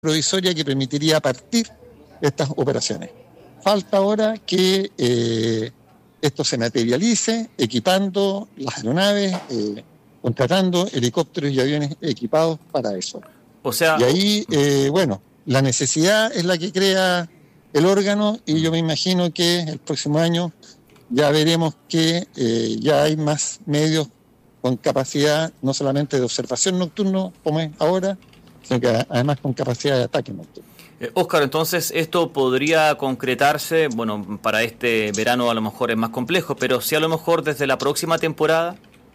provisoria que permitiría partir estas operaciones. Falta ahora que esto se materialice, equipando las aeronaves, contratando helicópteros y aviones equipados para eso. O sea, y ahí, la necesidad es la que crea el órgano, y yo me imagino que el próximo año ya veremos que ya hay más medios con capacidad no solamente de observación nocturno como es ahora, sino que además con capacidad de ataque nocturno. Óscar, entonces esto podría concretarse, bueno, para este verano a lo mejor es más complejo, pero sí a lo mejor desde la próxima temporada.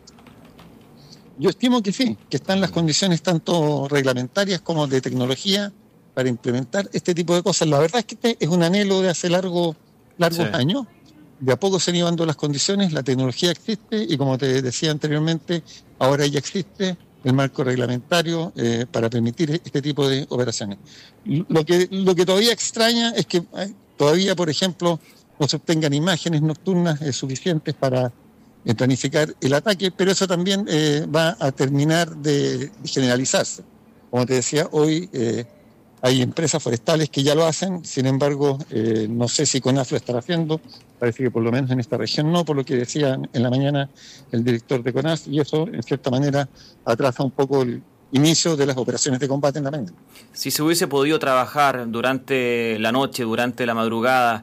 Yo estimo que sí, que están las condiciones tanto reglamentarias como de tecnología para implementar este tipo de cosas. La verdad es que este es un anhelo de hace largos años. De a poco se han ido dando las condiciones, la tecnología existe y, como te decía anteriormente, ahora ya existe el marco reglamentario para permitir este tipo de operaciones. Lo que todavía extraña es que todavía, por ejemplo, no se obtengan imágenes nocturnas suficientes para planificar el ataque, pero eso también va a terminar de generalizarse. Como te decía, hoy hay empresas forestales que ya lo hacen, sin embargo, no sé si CONAF lo estará haciendo, parece que por lo menos en esta región no, por lo que decía en la mañana el director de CONAF, y eso en cierta manera atrasa un poco el inicio de las operaciones de combate en la mañana. Si se hubiese podido trabajar durante la noche, durante la madrugada,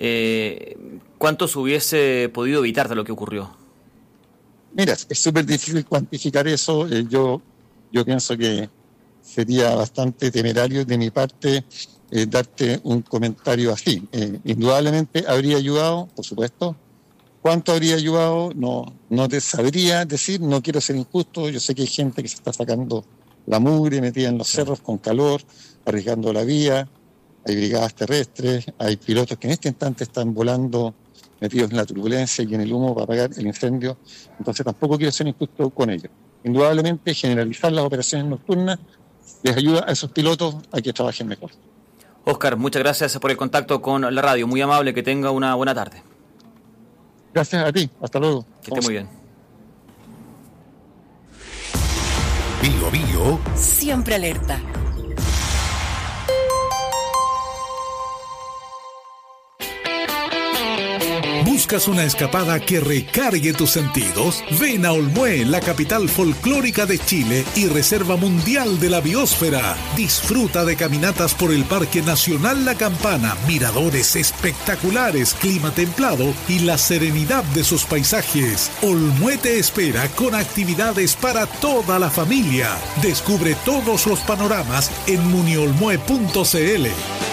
¿cuánto se hubiese podido evitar de lo que ocurrió? Mira, es súper difícil cuantificar eso. Yo pienso que sería bastante temerario de mi parte darte un comentario así. Indudablemente habría ayudado, por supuesto. ¿Cuánto habría ayudado? No te sabría decir, no quiero ser injusto. Yo sé que hay gente que se está sacando la mugre metida en los cerros con calor, arriesgando la vía. Hay brigadas terrestres, hay pilotos que en este instante están volando metidos en la turbulencia y en el humo para apagar el incendio. Entonces tampoco quiero ser injusto con ellos. Indudablemente generalizar las operaciones nocturnas les ayuda a esos pilotos a que trabajen mejor. Óscar, muchas gracias por el contacto con la radio. Muy amable, que tenga una buena tarde. Gracias a ti, hasta luego. Que esté muy bien. Bio Bio. Siempre alerta. ¿Buscas una escapada que recargue tus sentidos? Ven a Olmué, la capital folclórica de Chile y reserva mundial de la biosfera. Disfruta de caminatas por el Parque Nacional La Campana, miradores espectaculares, clima templado y la serenidad de sus paisajes. Olmué te espera con actividades para toda la familia. Descubre todos los panoramas en muniolmue.cl.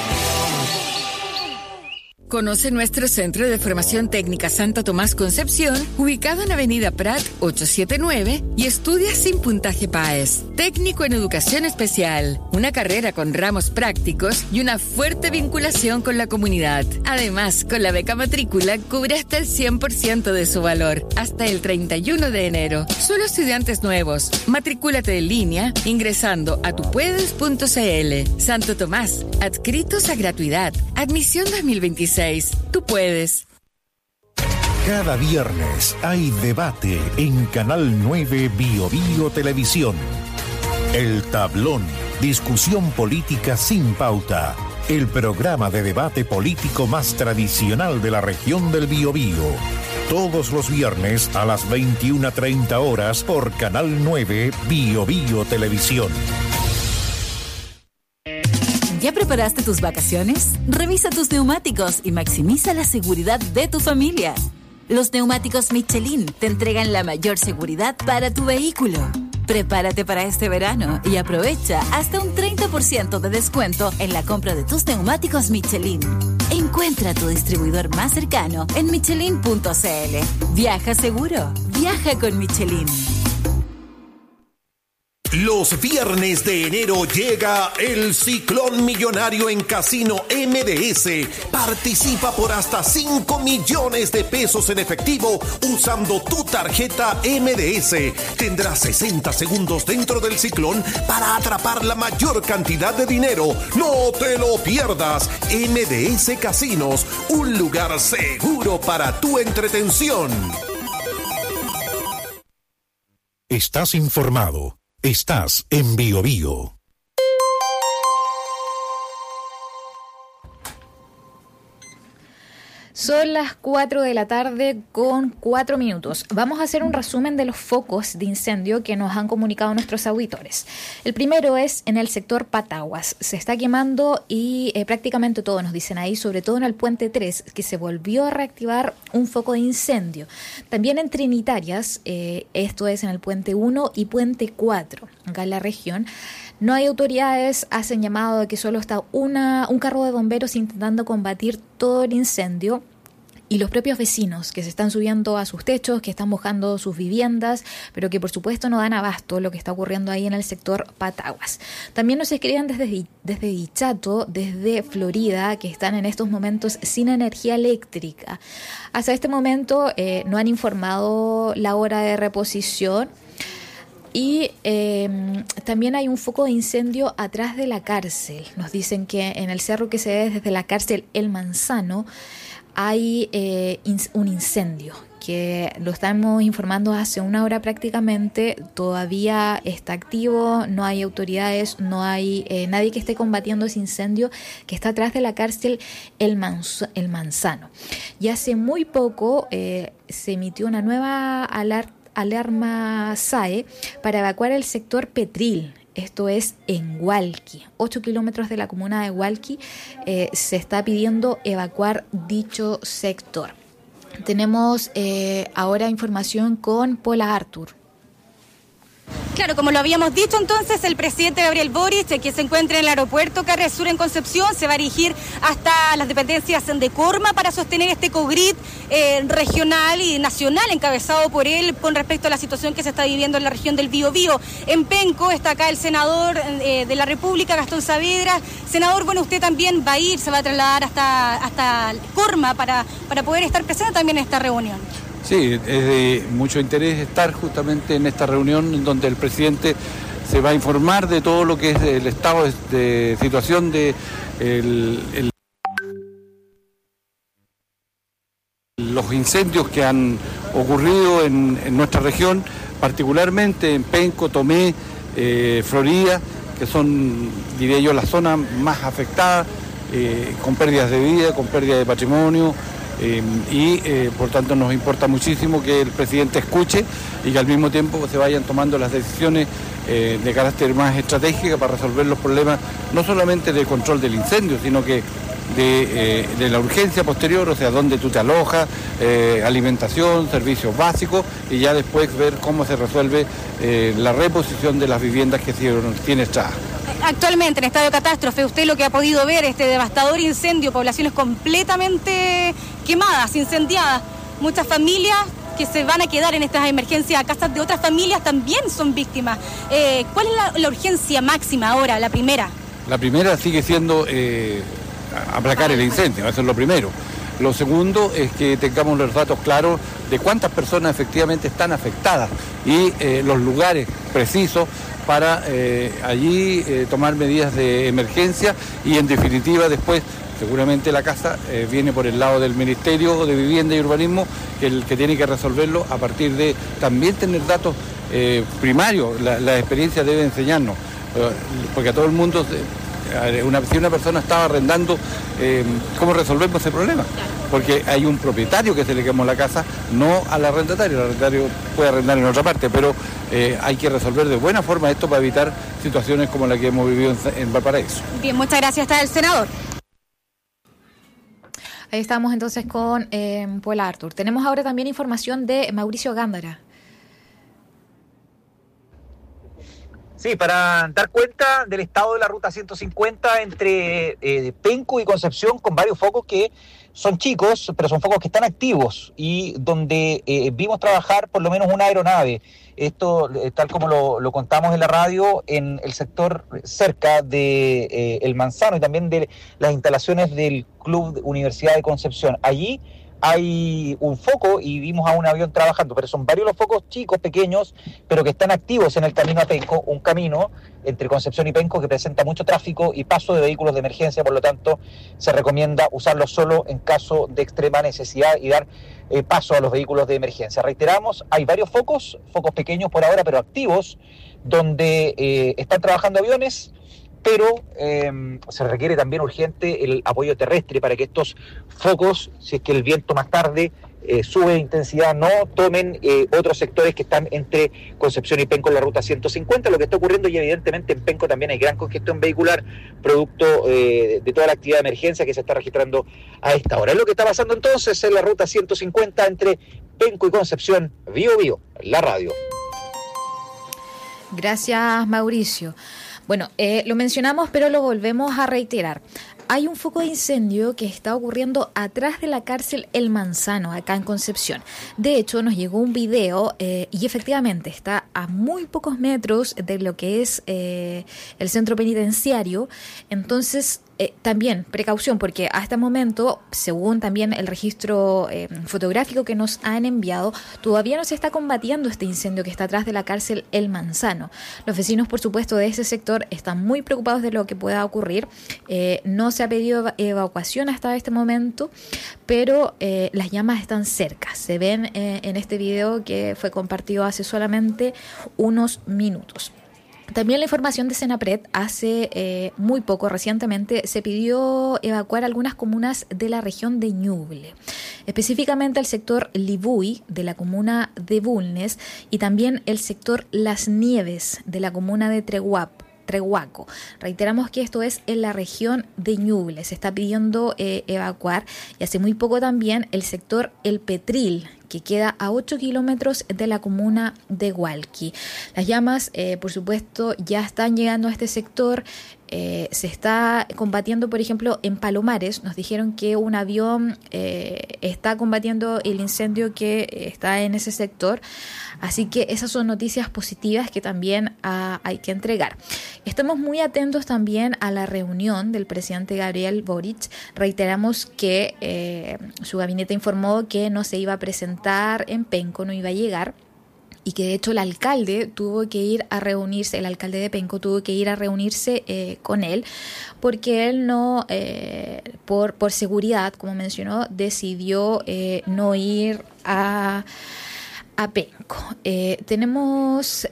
Conoce nuestro Centro de Formación Técnica Santo Tomás Concepción, ubicado en Avenida Prat 879, y estudia sin puntaje PAES. Técnico en Educación Especial, una carrera con ramos prácticos y una fuerte vinculación con la comunidad. Además, con la beca matrícula cubre hasta el 100% de su valor, hasta el 31 de enero. Solo estudiantes nuevos. Matricúlate en línea ingresando a tupuedes.cl. Santo Tomás, adscritos a gratuidad. Admisión 2026. Tú puedes. Cada viernes hay debate en Canal 9 Bio Bio Televisión. El Tablón, discusión política sin pauta. El programa de debate político más tradicional de la región del Biobío. Todos los viernes a las 21:30 horas por Canal 9 Bio Bio Televisión. ¿Ya preparaste tus vacaciones? Revisa tus neumáticos y maximiza la seguridad de tu familia. Los neumáticos Michelin te entregan la mayor seguridad para tu vehículo. Prepárate para este verano y aprovecha hasta un 30% de descuento en la compra de tus neumáticos Michelin. Encuentra tu distribuidor más cercano en michelin.cl. Viaja seguro, viaja con Michelin. Los viernes de enero llega el Ciclón Millonario en Casino MDS. Participa por hasta 5 millones de pesos en efectivo usando tu tarjeta MDS. Tendrás 60 segundos dentro del ciclón para atrapar la mayor cantidad de dinero. ¡No te lo pierdas! MDS Casinos, un lugar seguro para tu entretención. Estás informado. Estás en Bio Bio. Son las 4 de la tarde con 4 minutos. Vamos a hacer un resumen de los focos de incendio que nos han comunicado nuestros auditores. El primero es en el sector Pataguas. Se está quemando y prácticamente todo, nos dicen ahí, sobre todo en el puente 3, que se volvió a reactivar un foco de incendio. También en Trinitarias, esto es en el puente 1 y puente 4, acá en la región. No hay autoridades, hacen llamado de que solo está un carro de bomberos intentando combatir todo el incendio. Y los propios vecinos que se están subiendo a sus techos, que están mojando sus viviendas, pero que por supuesto no dan abasto lo que está ocurriendo ahí en el sector Pataguas. También nos escriben desde Dichato, desde Florida, que están en estos momentos sin energía eléctrica. Hasta este momento no han informado la hora de reposición. Y también hay un foco de incendio atrás de la cárcel. Nos dicen que en el cerro que se ve desde la cárcel El Manzano hay un incendio que lo estamos informando hace una hora prácticamente. Todavía está activo, no hay autoridades, no hay nadie que esté combatiendo ese incendio que está atrás de la cárcel El Manzano. Y hace muy poco se emitió una nueva alarma SAE para evacuar el sector Petril. Esto es en Hualqui, 8 kilómetros de la comuna de Hualqui. Se está pidiendo evacuar dicho sector. Tenemos ahora información con Paula Artur. Claro, como lo habíamos dicho entonces, el presidente Gabriel Boric, que se encuentra en el aeropuerto Carrer Sur en Concepción, se va a dirigir hasta las dependencias de Corma para sostener este COGRID regional y nacional encabezado por él con respecto a la situación que se está viviendo en la región del Biobío. En Penco está acá el senador de la República, Gastón Saavedra. Senador, bueno, usted también va a ir, se va a trasladar hasta Corma para poder estar presente también en esta reunión. Sí, es de mucho interés estar justamente en esta reunión en donde el presidente se va a informar de todo lo que es el estado de situación de los incendios que han ocurrido en nuestra región, particularmente en Penco, Tomé, Florida, que son, diría yo, las zonas más afectadas, con pérdidas de vida, con pérdida de patrimonio. Por tanto nos importa muchísimo que el presidente escuche y que al mismo tiempo se vayan tomando las decisiones de carácter más estratégico para resolver los problemas no solamente de control del incendio, sino que de la urgencia posterior, o sea, dónde tú te alojas, alimentación, servicios básicos, y ya después ver cómo se resuelve la reposición de las viviendas que tienen siniestradas. Actualmente en estado de catástrofe, usted lo que ha podido ver, este devastador incendio, poblaciones completamente quemadas, incendiadas, muchas familias que se van a quedar en estas emergencias, casas de otras familias también son víctimas. ¿Cuál es la urgencia máxima ahora, la primera? La primera sigue siendo aplacar el incendio, eso es lo primero. Lo segundo es que tengamos los datos claros de cuántas personas efectivamente están afectadas y los lugares precisos para allí tomar medidas de emergencia y en definitiva después seguramente la casa viene por el lado del Ministerio de Vivienda y Urbanismo, el que tiene que resolverlo a partir de también tener datos primarios. La experiencia debe enseñarnos, porque a todo el mundo, si una persona estaba arrendando, ¿cómo resolvemos ese problema? Porque hay un propietario que se le quemó la casa, no al arrendatario. El arrendatario puede arrendar en otra parte, pero hay que resolver de buena forma esto para evitar situaciones como la que hemos vivido en Valparaíso. Bien, muchas gracias. Está el senador. Ahí estamos entonces con Paula Artur. Tenemos ahora también información de Mauricio Gándara. Sí, para dar cuenta del estado de la ruta 150 entre Penco y Concepción, con varios focos que son chicos, pero son focos que están activos y donde vimos trabajar por lo menos una aeronave. Esto, tal como lo contamos en la radio, en el sector cerca de El Manzano y también de las instalaciones del Club Universidad de Concepción. Allí hay un foco y vimos a un avión trabajando, pero son varios los focos chicos, pequeños, pero que están activos en el camino a Penco, un camino entre Concepción y Penco que presenta mucho tráfico y paso de vehículos de emergencia, por lo tanto se recomienda usarlo solo en caso de extrema necesidad y dar paso a los vehículos de emergencia. Reiteramos, hay varios focos pequeños por ahora, pero activos, donde están trabajando aviones pero se requiere también urgente el apoyo terrestre para que estos focos, si es que el viento más tarde sube de intensidad, no tomen otros sectores que están entre Concepción y Penco en la ruta 150, lo que está ocurriendo, y evidentemente en Penco también hay gran congestión vehicular, producto de toda la actividad de emergencia que se está registrando a esta hora. Es lo que está pasando entonces en la ruta 150 entre Penco y Concepción. Bío Bío, la radio. Gracias, Mauricio. Bueno, lo mencionamos, pero lo volvemos a reiterar. Hay un foco de incendio que está ocurriendo atrás de la cárcel El Manzano, acá en Concepción. De hecho, nos llegó un video y efectivamente está a muy pocos metros de lo que es el centro penitenciario. Entonces, también precaución, porque hasta el momento, según también el registro fotográfico que nos han enviado, todavía no se está combatiendo este incendio que está atrás de la cárcel El Manzano. Los vecinos, por supuesto, de ese sector están muy preocupados de lo que pueda ocurrir. No se ha pedido evacuación hasta este momento, pero las llamas están cerca. Se ven en este video que fue compartido hace solamente unos minutos. También la información de Senapred, hace muy poco, recientemente, se pidió evacuar algunas comunas de la región de Ñuble, específicamente el sector Libuy de la comuna de Bulnes y también el sector Las Nieves de la comuna de Trehuaco. Reiteramos que esto es en la región de Ñuble. Se está pidiendo evacuar, y hace muy poco también el sector El Petril, que queda a 8 kilómetros de la comuna de Hualqui. Las llamas, por supuesto, ya están llegando a este sector. Se está combatiendo, por ejemplo, en Palomares. Nos dijeron que un avión está combatiendo el incendio que está en ese sector. Así que esas son noticias positivas que también hay que entregar. Estamos muy atentos también a la reunión del presidente Gabriel Boric. Reiteramos que su gabinete informó que no se iba a presentar en Penco, no iba a llegar. Y que de hecho el alcalde tuvo que ir a reunirse, el alcalde de Penco tuvo que ir a reunirse con él, porque él no, por seguridad, como mencionó, decidió no ir a Penco. Tenemos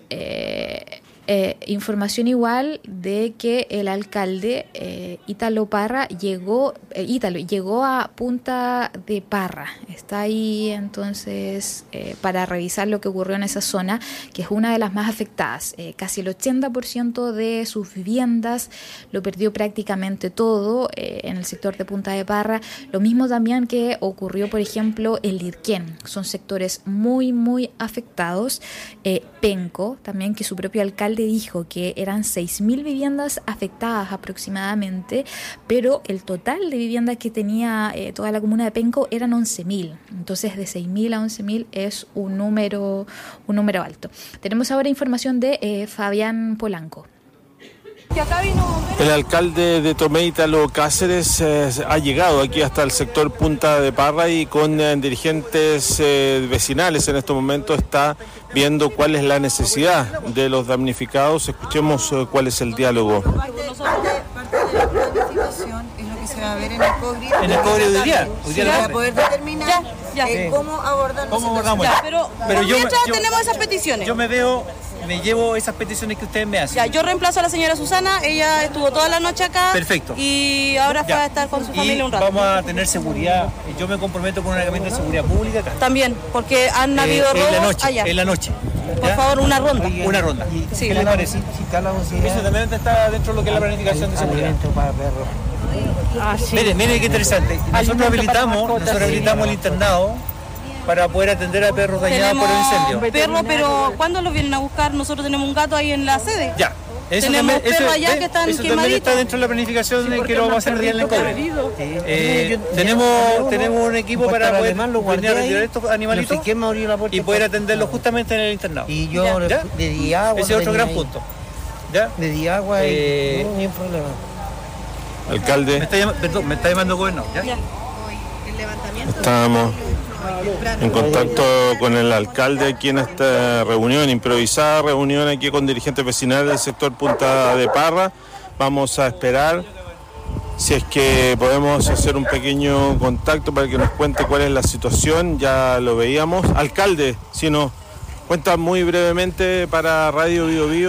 información igual de que el alcalde Ítalo Parra llegó a Punta de Parra. Está ahí entonces para revisar lo que ocurrió en esa zona, que es una de las más afectadas. Casi el 80% de sus viviendas lo perdió prácticamente todo en el sector de Punta de Parra. Lo mismo también que ocurrió, por ejemplo, en Lirquén. Son sectores muy, muy afectados. Penco, también, que su propio alcalde dijo que eran 6.000 viviendas afectadas aproximadamente, pero el total de viviendas que tenía toda la comuna de Penco eran 11.000. Entonces, de 6.000 a 11.000 es un número alto. Tenemos ahora información de Fabián Polanco. El alcalde de Tomé, Ítalo Cáceres, ha llegado aquí hasta el sector Punta de Parra y con dirigentes vecinales en este momento está viendo cuál es la necesidad de los damnificados. Escuchemos cuál es el diálogo. Parte de la planificación es lo que se va a ver en el COGRI. En el COGRI de hoy día. Para poder determinar cómo abordar la situación. Pero mientras tenemos esas peticiones. Yo me llevo esas peticiones que ustedes me hacen. Yo reemplazo a la señora Susana, ella estuvo toda la noche acá. Perfecto. Y ahora fue a estar con su familia un rato. Vamos a tener seguridad, yo me comprometo con una herramienta de seguridad pública acá. También, porque han habido robos allá. En la noche. Por favor, una ronda. Una ronda. Sí. ¿Qué le parece? Eso también está dentro de lo que es la planificación de seguridad. Mire qué interesante. Nosotros habilitamos el internado para poder atender a perros dañados por el incendio. Perros, pero ¿cuándo los vienen a buscar? Nosotros tenemos un gato ahí en la sede. Ya. Tenemos perros allá que están eso quemaditos. También está dentro de la planificación que lo vamos a hacer en el COGRI. Tenemos un equipo para poder venir a retirar estos animalitos y poder atenderlos justamente en el internado. Y yo le di agua. Ese es otro gran punto. ¿Ya? Le di agua y no hay problema. Alcalde. Me está llamando gobernador. ¿Ya? Estamos en contacto con el alcalde aquí en esta reunión, improvisada reunión aquí con dirigentes vecinales del sector Punta de Parra. Vamos a esperar si es que podemos hacer un pequeño contacto para que nos cuente cuál es la situación. Ya lo veíamos. Alcalde, si nos cuenta muy brevemente para Radio Bío Bío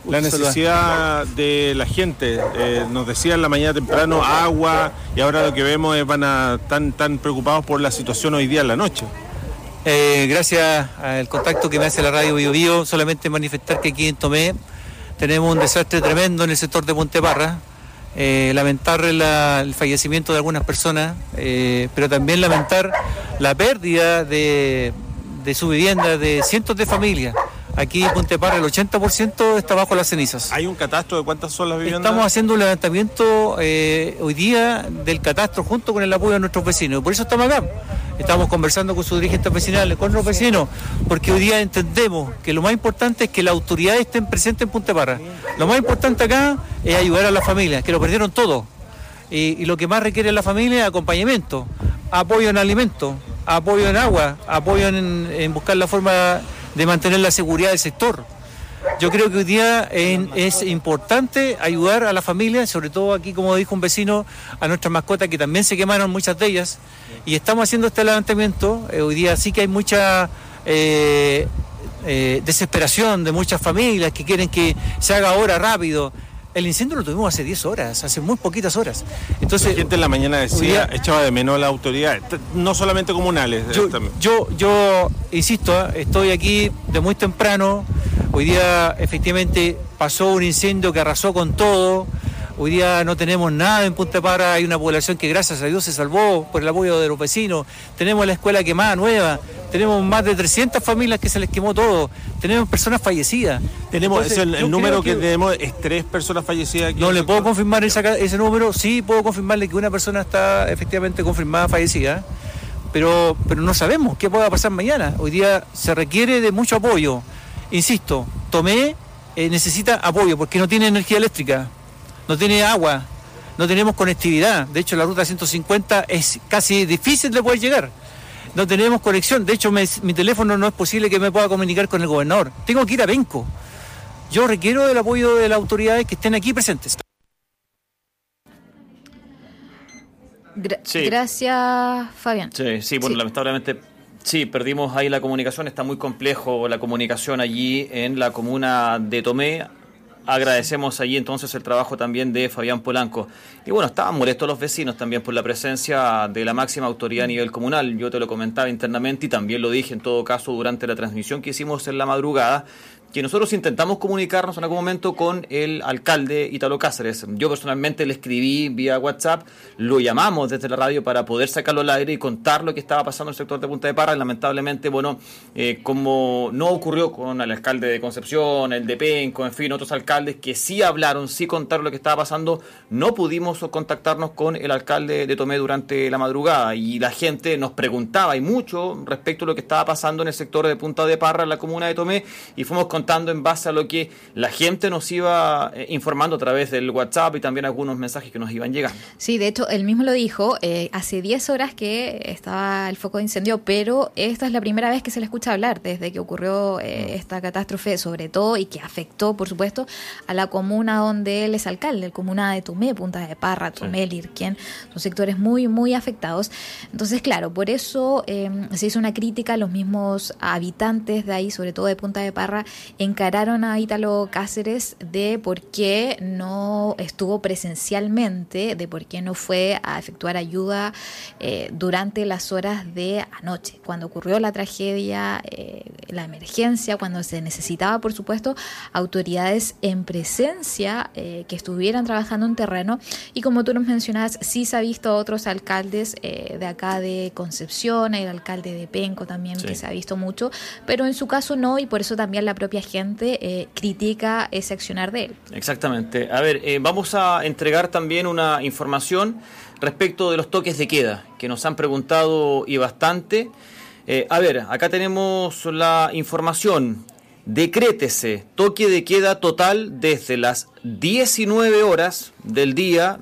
la necesidad de la gente. Nos decía en la mañana temprano agua, y ahora lo que vemos es tan preocupados por la situación hoy día en la noche. Gracias al contacto que me hace la radio Bio Bio, solamente manifestar que aquí en Tomé tenemos un desastre tremendo en el sector de Puente Parra. Lamentar el fallecimiento de algunas personas, pero también lamentar la pérdida de su vivienda de cientos de familias. Aquí en Puente Parra el 80% está bajo las cenizas. ¿Hay un catastro de cuántas son las viviendas? Estamos haciendo un levantamiento hoy día del catastro junto con el apoyo de nuestros vecinos. Por eso estamos acá. Estamos conversando con sus dirigentes vecinales, con los vecinos, porque hoy día entendemos que lo más importante es que las autoridades estén presentes en Puente Parra. Lo más importante acá es ayudar a las familias, que lo perdieron todo. Y lo que más requiere la familia es acompañamiento, apoyo en alimentos, apoyo en agua, apoyo en buscar la forma de mantener la seguridad del sector. Yo creo que hoy día es importante ayudar a la familia, sobre todo aquí, como dijo un vecino, a nuestras mascotas que también se quemaron muchas de ellas, y estamos haciendo este levantamiento. Hoy día sí que hay mucha desesperación de muchas familias que quieren que se haga ahora rápido. El incendio lo tuvimos hace 10 horas, hace muy poquitas horas. Entonces, la gente en la mañana decía, echaba de menos a la autoridad, no solamente comunales. Yo insisto, estoy aquí de muy temprano. Hoy día efectivamente pasó un incendio que arrasó con todo. Hoy día no tenemos nada en Puente Parra, hay una población que gracias a Dios se salvó por el apoyo de los vecinos. Tenemos la escuela quemada nueva, tenemos más de 300 familias que se les quemó todo, tenemos personas fallecidas. Entonces, el número que tenemos es 3 personas fallecidas. No le puedo confirmar ese número, sí puedo confirmarle que una persona está efectivamente confirmada fallecida, pero no sabemos qué pueda pasar mañana. Hoy día se requiere de mucho apoyo. Insisto, Tomé necesita apoyo porque no tiene energía eléctrica. No tiene agua, no tenemos conectividad. De hecho, la ruta 150 es casi difícil de poder llegar. No tenemos conexión. De hecho, mi teléfono no es posible que me pueda comunicar con el gobernador. Tengo que ir a Penco. Yo requiero del apoyo de las autoridades que estén aquí presentes. Gracias, Fabián. Sí, bueno, lamentablemente... Sí, perdimos ahí la comunicación. Está muy complejo la comunicación allí en la comuna de Tomé. Agradecemos allí entonces el trabajo también de Fabián Polanco. Y bueno, estaban molestos los vecinos también por la presencia de la máxima autoridad a nivel comunal. Yo te lo comentaba internamente y también lo dije en todo caso durante la transmisión que hicimos en la madrugada, que nosotros intentamos comunicarnos en algún momento con el alcalde Ítalo Cáceres. Yo personalmente le escribí vía WhatsApp, lo llamamos desde la radio para poder sacarlo al aire y contar lo que estaba pasando en el sector de Punta de Parra. Y lamentablemente, bueno, como no ocurrió con el alcalde de Concepción, el de Penco, en fin, otros alcaldes que sí hablaron, sí contaron lo que estaba pasando, no pudimos contactarnos con el alcalde de Tomé durante la madrugada. Y la gente nos preguntaba y mucho respecto a lo que estaba pasando en el sector de Punta de Parra, en la comuna de Tomé, y fuimos contando en base a lo que la gente nos iba informando a través del WhatsApp y también algunos mensajes que nos iban llegando. Sí, de hecho, él mismo lo dijo, hace 10 horas que estaba el foco de incendio, pero esta es la primera vez que se le escucha hablar desde que ocurrió esta catástrofe, sobre todo, y que afectó, por supuesto, a la comuna donde él es alcalde, la comuna de Tomé, Punta de Parra, Tomé, Lirquén, son sectores muy, muy afectados. Entonces, claro, por eso se hizo una crítica a los mismos habitantes de ahí, sobre todo de Punta de Parra, encararon a Ítalo Cáceres de por qué no estuvo presencialmente, de por qué no fue a efectuar ayuda durante las horas de anoche, cuando ocurrió la tragedia, la emergencia, cuando se necesitaba, por supuesto, autoridades en presencia que estuvieran trabajando en terreno. Y como tú nos mencionabas, sí se ha visto a otros alcaldes de acá de Concepción, el alcalde de Penco también, que se ha visto mucho, pero en su caso no, y por eso también la propia gente critica ese accionar de él. Exactamente. A ver, vamos a entregar también una información respecto de los toques de queda, que nos han preguntado y bastante. A ver, acá tenemos la información. Decrétese toque de queda total desde las 19 horas del día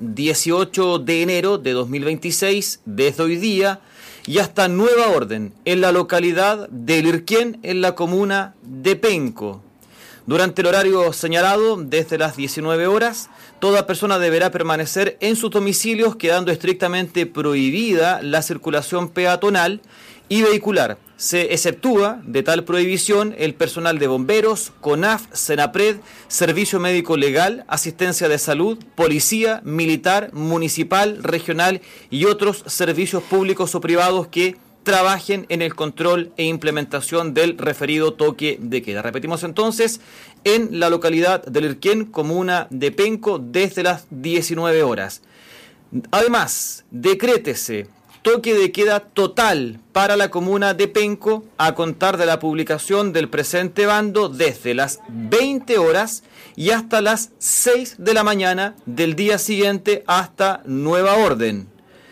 18 de enero de 2026, desde hoy día, y hasta nueva orden en la localidad de Lirquén, en la comuna de Penco. Durante el horario señalado, desde las 19 horas, toda persona deberá permanecer en sus domicilios, quedando estrictamente prohibida la circulación peatonal y vehicular. Se exceptúa de tal prohibición el personal de bomberos, CONAF, SENAPRED, Servicio Médico Legal, Asistencia de Salud, Policía, Militar, Municipal, Regional y otros servicios públicos o privados que trabajen en el control e implementación del referido toque de queda. Repetimos entonces, en la localidad de Lirquén, comuna de Penco, desde las 19 horas. Además, decrétese toque de queda total para la comuna de Penco a contar de la publicación del presente bando desde las 20 horas y hasta las 6 de la mañana del día siguiente hasta nueva orden.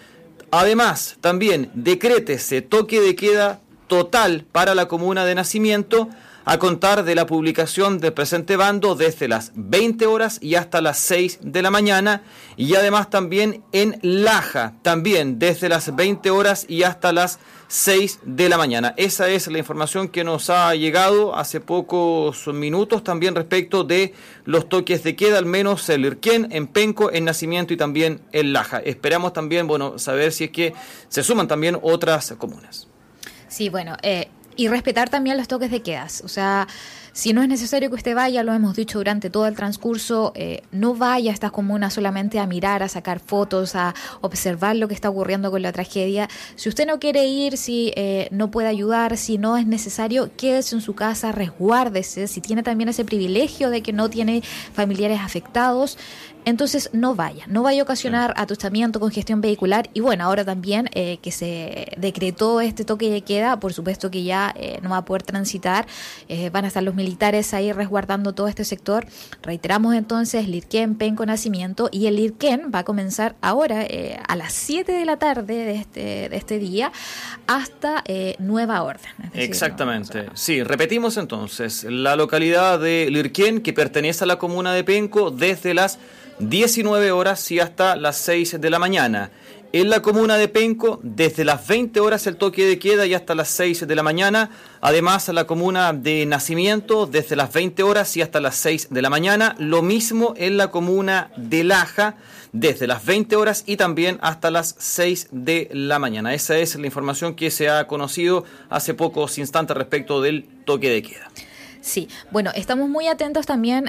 Además, también decrétese toque de queda total para la comuna de Nacimiento a contar de la publicación del presente bando desde las 20 horas y hasta las 6 de la mañana, y además también en Laja, también desde las 20 horas y hasta las 6 de la mañana. Esa es la información que nos ha llegado hace pocos minutos también respecto de los toques de queda, al menos en Lirquén, en Penco, en Nacimiento y también en Laja. Esperamos también, saber si es que se suman también otras comunas. Sí, y respetar también los toques de quedas. O sea, si no es necesario que usted vaya, lo hemos dicho durante todo el transcurso, no vaya a estas comunas solamente a mirar, a sacar fotos, a observar lo que está ocurriendo con la tragedia. Si usted no quiere ir, si no puede ayudar, si no es necesario, quédese en su casa, resguárdese. Si tiene también ese privilegio de que no tiene familiares afectados, entonces no vaya a ocasionar atustamiento, congestión vehicular. Y ahora también que se decretó este toque de queda, por supuesto que ya no va a poder transitar, van a estar los militares ahí resguardando todo este sector. Reiteramos entonces, Lirquén, Penco, Nacimiento, y el Lirquén va a comenzar ahora a las 7 de la tarde de este día hasta nueva orden. Exactamente. Sí, repetimos entonces, la localidad de Lirquén, que pertenece a la comuna de Penco, desde las 19 horas y hasta las 6 de la mañana. En la comuna de Penco, desde las 20 horas el toque de queda y hasta las 6 de la mañana. Además, la comuna de Nacimiento, desde las 20 horas y hasta las 6 de la mañana. Lo mismo en la comuna de Laja, desde las 20 horas y también hasta las 6 de la mañana. Esa es la información que se ha conocido hace pocos instantes respecto del toque de queda. Sí, estamos muy atentos también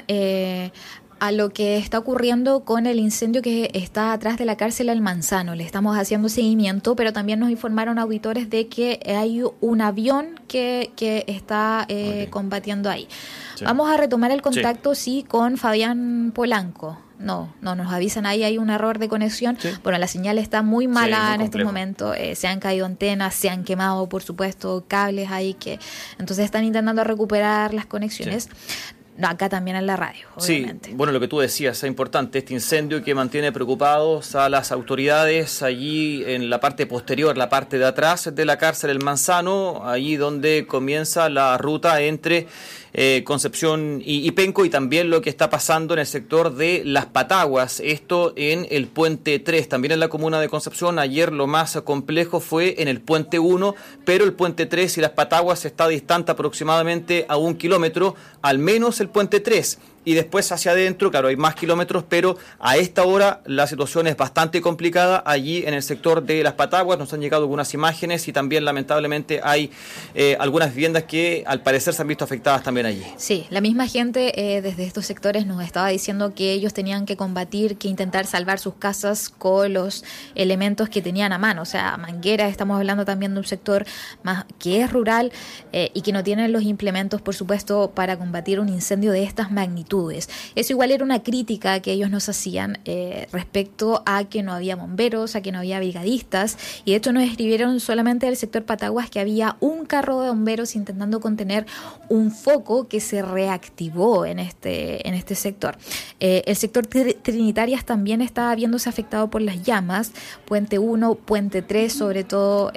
a lo que está ocurriendo con el incendio que está atrás de la cárcel El Manzano. Le estamos haciendo seguimiento, pero también nos informaron auditores de que hay un avión que está combatiendo ahí. Sí. Vamos a retomar el contacto, sí, con Fabián Polanco. No nos avisan ahí, hay un error de conexión. ¿Sí? La señal está muy mala en este momento. Se han caído antenas, se han quemado, por supuesto, cables ahí entonces están intentando recuperar las conexiones. Sí. No, acá también en la radio, obviamente. Sí, lo que tú decías, es importante este incendio que mantiene preocupados a las autoridades allí en la parte posterior, la parte de atrás de la cárcel El Manzano, allí donde comienza la ruta entre Concepción y Penco, y también lo que está pasando en el sector de Las Pataguas, esto en el Puente 3, también en la comuna de Concepción. Ayer lo más complejo fue en el Puente 1, pero el Puente 3 y Las Pataguas está distante aproximadamente a 1 kilómetro, al menos el Puente 3. Y después hacia adentro, claro, hay más kilómetros, pero a esta hora la situación es bastante complicada allí en el sector de Las Pataguas. Nos han llegado algunas imágenes y también lamentablemente hay algunas viviendas que al parecer se han visto afectadas también allí. Sí, la misma gente desde estos sectores nos estaba diciendo que ellos tenían que combatir, que intentar salvar sus casas con los elementos que tenían a mano. O sea, mangueras, estamos hablando también de un sector más que es rural y que no tienen los implementos, por supuesto, para combatir un incendio de estas magnitudes. Eso igual era una crítica que ellos nos hacían respecto a que no había bomberos, a que no había brigadistas, y de hecho nos escribieron solamente del sector Pataguas que había un carro de bomberos intentando contener un foco que se reactivó en este sector. El sector Trinitarias también está viéndose afectado por las llamas, Puente 1, Puente 3, sobre todo,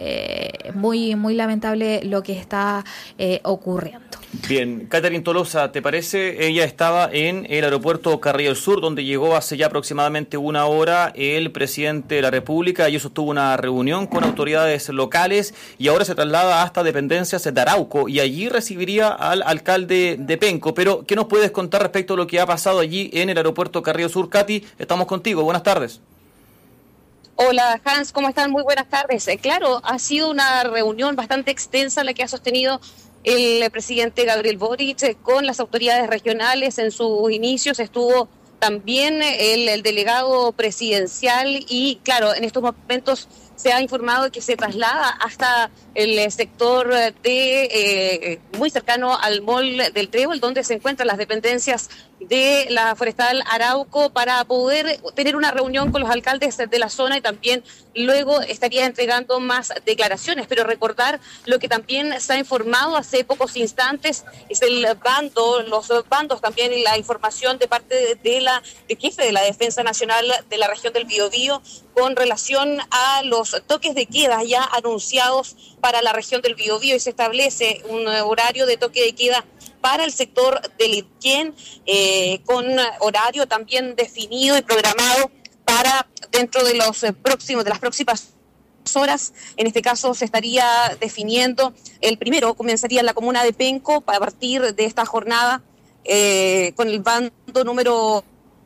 muy, muy lamentable lo que está ocurriendo. Bien, Catherine Tolosa, ¿te parece? Ella estaba en el aeropuerto Carrillo Sur, donde llegó hace ya aproximadamente una hora el presidente de la República, y sostuvo una reunión con autoridades locales, y ahora se traslada hasta dependencias de Arauco, y allí recibiría al alcalde de Penco. Pero, ¿qué nos puedes contar respecto a lo que ha pasado allí en el aeropuerto Carrillo Sur? Katy, estamos contigo, buenas tardes. Hola Hans, ¿cómo están? Muy buenas tardes. Claro, ha sido una reunión bastante extensa la que ha sostenido el presidente Gabriel Boric con las autoridades regionales. En sus inicios estuvo también el delegado presidencial y claro, en estos momentos se ha informado que se traslada hasta el sector muy cercano al Mall del Trébol, donde se encuentran las dependencias de la Forestal Arauco, para poder tener una reunión con los alcaldes de la zona y también luego estaría entregando más declaraciones. Pero recordar lo que también se ha informado hace pocos instantes es los bandos también, y la información de parte del jefe de la Defensa Nacional de la región del Biobío con relación a los toques de queda ya anunciados para la región del Biobío, y se establece un horario de toque de queda para el sector del Irquén, con horario también definido y programado para dentro de las próximas horas. En este caso se estaría definiendo, el primero comenzaría en la comuna de Penco a partir de esta jornada, con el bando número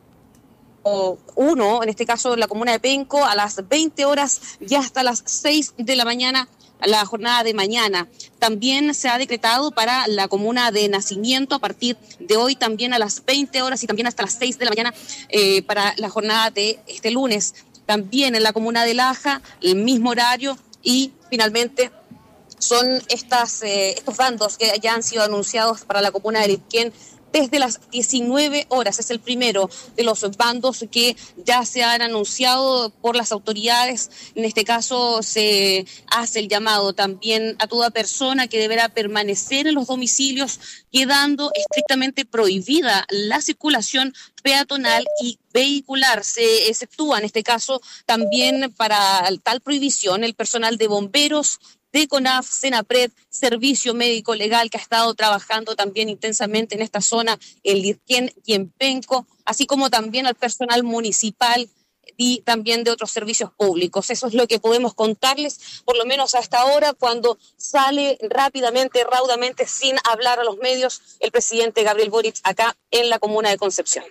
1, en este caso en la comuna de Penco, a las 20 horas y hasta las 6 de la mañana, la jornada de mañana. También se ha decretado para la comuna de Nacimiento a partir de hoy también a las 20 horas y también hasta las 6 de la mañana para la jornada de este lunes. También en la comuna de Laja, el mismo horario, y finalmente son estos bandos que ya han sido anunciados para la comuna de Irquén desde las 19 horas. Es el primero de los bandos que ya se han anunciado por las autoridades. En este caso se hace el llamado también a toda persona que deberá permanecer en los domicilios, quedando estrictamente prohibida la circulación peatonal y vehicular. Se exceptúa en este caso también para tal prohibición el personal de bomberos, de CONAF, Senapred, Servicio Médico Legal, que ha estado trabajando también intensamente en esta zona, en Lirquén y en Penco, así como también al personal municipal y también de otros servicios públicos. Eso es lo que podemos contarles, por lo menos hasta ahora, cuando sale rápidamente, raudamente, sin hablar a los medios, el presidente Gabriel Boric acá en la comuna de Concepción.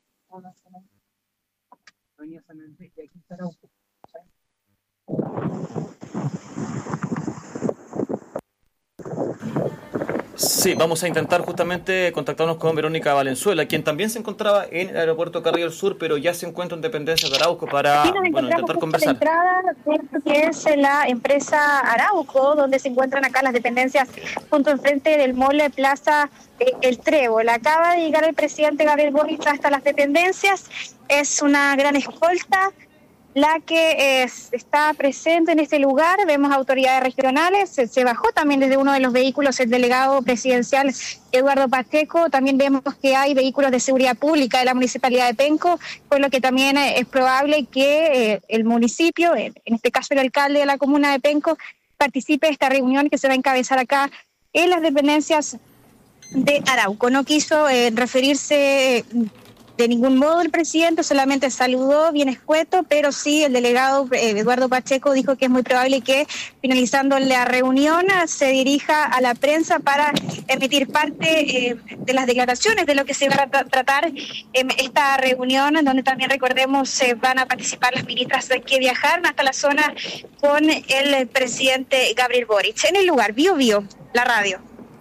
Sí, vamos a intentar justamente contactarnos con Verónica Valenzuela, quien también se encontraba en el aeropuerto Carriel Sur, pero ya se encuentra en dependencias de Arauco para intentar conversar. La entrada de que es la empresa Arauco, donde se encuentran acá las dependencias junto enfrente del Mall Plaza El Trébol. Acaba de llegar el presidente Gabriel Boric hasta las dependencias. Es una gran escolta la que está presente en este lugar. Vemos autoridades regionales, se bajó también desde uno de los vehículos el delegado presidencial Eduardo Pacheco. También vemos que hay vehículos de seguridad pública de la Municipalidad de Penco, por lo que también es probable que el municipio, en este caso el alcalde de la comuna de Penco, participe de esta reunión que se va a encabezar acá en las dependencias de Arauco. No quiso referirse de ningún modo el presidente, solamente saludó bien escueto, pero sí el delegado Eduardo Pacheco dijo que es muy probable que finalizando la reunión se dirija a la prensa para emitir parte de las declaraciones de lo que se va a tratar en esta reunión, donde también recordemos van a participar las ministras que viajaron hasta la zona con el presidente Gabriel Boric. En el lugar, Biobío, la radio.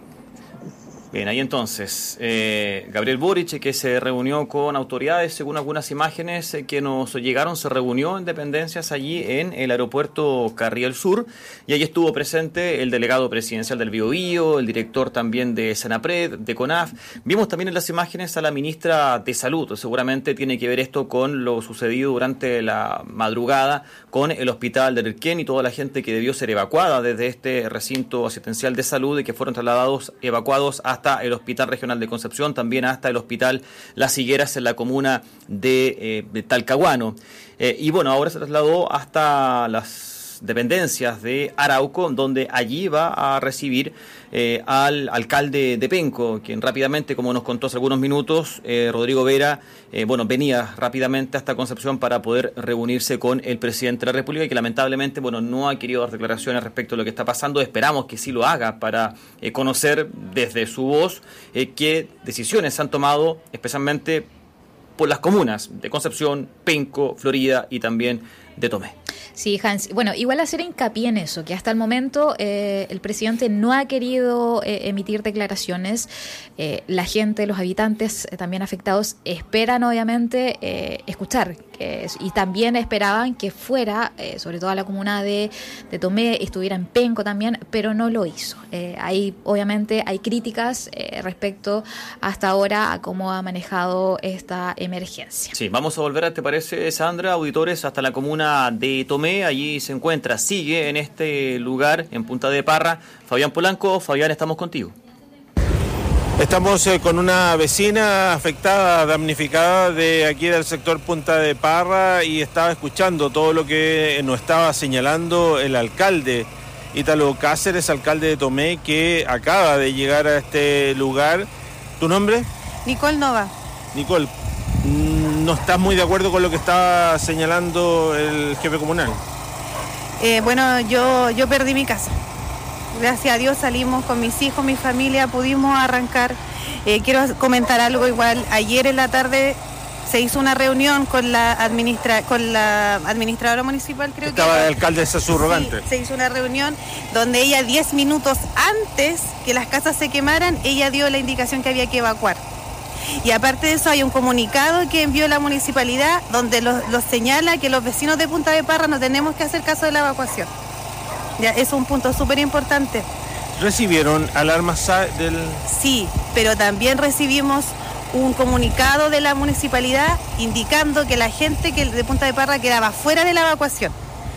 Bien, ahí entonces, Gabriel Boric, que se reunió con autoridades, según algunas imágenes que nos llegaron, se reunió en dependencias allí en el aeropuerto Carriel Sur, y ahí estuvo presente el delegado presidencial del Biobío, el director también de Senapred, de CONAF. Vimos también en las imágenes a la ministra de Salud. Seguramente tiene que ver esto con lo sucedido durante la madrugada con el hospital de Irquén y toda la gente que debió ser evacuada desde este recinto asistencial de salud y que fueron evacuados hasta el Hospital Regional de Concepción, también hasta el Hospital Las Higueras en la comuna de Talcahuano. Y bueno, ahora se trasladó hasta las dependencias de Arauco, donde allí va a recibir al alcalde de Penco, quien rápidamente, como nos contó hace algunos minutos, Rodrigo Vera, venía rápidamente hasta Concepción para poder reunirse con el presidente de la República, y que lamentablemente no ha querido dar declaraciones respecto a lo que está pasando. Esperamos que sí lo haga para conocer desde su voz qué decisiones se han tomado, especialmente por las comunas de Concepción, Penco, Florida y también de Tomé. Sí, Hans. Bueno, igual hacer hincapié en eso, que hasta el momento el presidente no ha querido emitir declaraciones. La gente, los habitantes también afectados esperan obviamente escuchar y también esperaban que fuera, sobre todo a la comuna de Tomé, estuviera en Penco también, pero no lo hizo. Obviamente hay críticas respecto hasta ahora a cómo ha manejado esta emergencia. Sí, vamos a volver, ¿te parece, Sandra? Auditores, hasta la comuna de Tomé. Allí se encuentra, sigue en este lugar, en Punta de Parra, Fabián Polanco. Fabián, estamos contigo. Estamos con una vecina afectada, damnificada de aquí del sector Punta de Parra, y estaba escuchando todo lo que nos estaba señalando el alcalde Ítalo Cáceres, alcalde de Tomé, que acaba de llegar a este lugar. ¿Tu nombre? Nicole Nova. Nicole, ¿no estás muy de acuerdo con lo que estaba señalando el jefe comunal? Bueno, yo perdí mi casa. Gracias a Dios salimos con mis hijos, mi familia, pudimos arrancar. Quiero comentar algo igual. Ayer en la tarde se hizo una reunión con la administradora municipal, creo que estaba el alcalde subrogante. Sí, se hizo una reunión donde ella 10 minutos antes que las casas se quemaran, ella dio la indicación que había que evacuar. Y aparte de eso hay un comunicado que envió la municipalidad donde los señala que los vecinos de Punta de Parra no tenemos que hacer caso de la evacuación. Ya, es un punto súper importante. ¿Recibieron alarmas del...? Sí, pero también recibimos un comunicado de la municipalidad indicando que la gente de Punta de Parra quedaba fuera de la evacuación.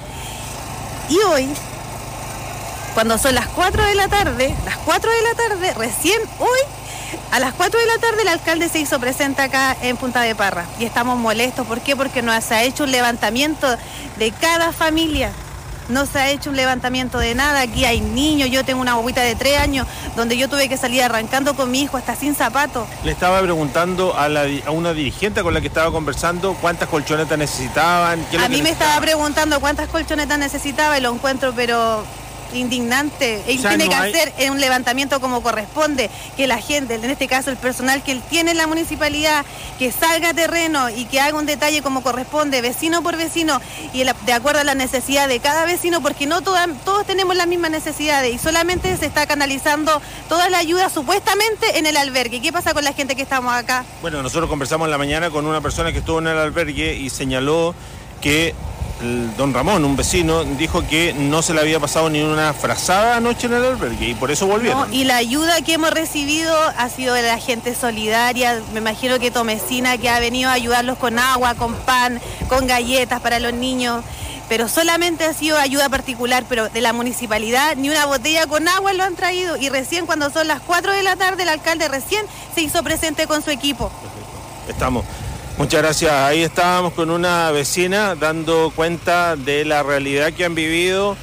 Y hoy, cuando son las 4 de la tarde, recién hoy, a las 4 de la tarde el alcalde se hizo presente acá en Punta de Parra y estamos molestos. ¿Por qué? Porque no se ha hecho un levantamiento de cada familia. No se ha hecho un levantamiento de nada. Aquí hay niños, yo tengo una bobita de 3 años donde yo tuve que salir arrancando con mi hijo hasta sin zapatos. Le estaba preguntando a una dirigente con la que estaba conversando cuántas colchonetas necesitaban. A mí me estaba preguntando cuántas colchonetas necesitaba y lo encuentro pero indignante. Él tiene que hacer un levantamiento como corresponde, que la gente, en este caso el personal que él tiene en la municipalidad, que salga a terreno y que haga un detalle como corresponde, vecino por vecino, y de acuerdo a la necesidad de cada vecino, porque no todos tenemos las mismas necesidades y solamente se está canalizando toda la ayuda supuestamente en el albergue. ¿Qué pasa con la gente que estamos acá? Bueno, nosotros conversamos en la mañana con una persona que estuvo en el albergue y señaló que don Ramón, un vecino, dijo que no se le había pasado ni una frazada anoche en el albergue y por eso volvieron. No, y la ayuda que hemos recibido ha sido de la gente solidaria, me imagino que Tomecina, que ha venido a ayudarlos con agua, con pan, con galletas para los niños, pero solamente ha sido ayuda particular, pero de la municipalidad ni una botella con agua lo han traído, y recién cuando son las 4 de la tarde el alcalde recién se hizo presente con su equipo. Estamos. Muchas gracias. Ahí estábamos con una vecina dando cuenta de la realidad que han vivido,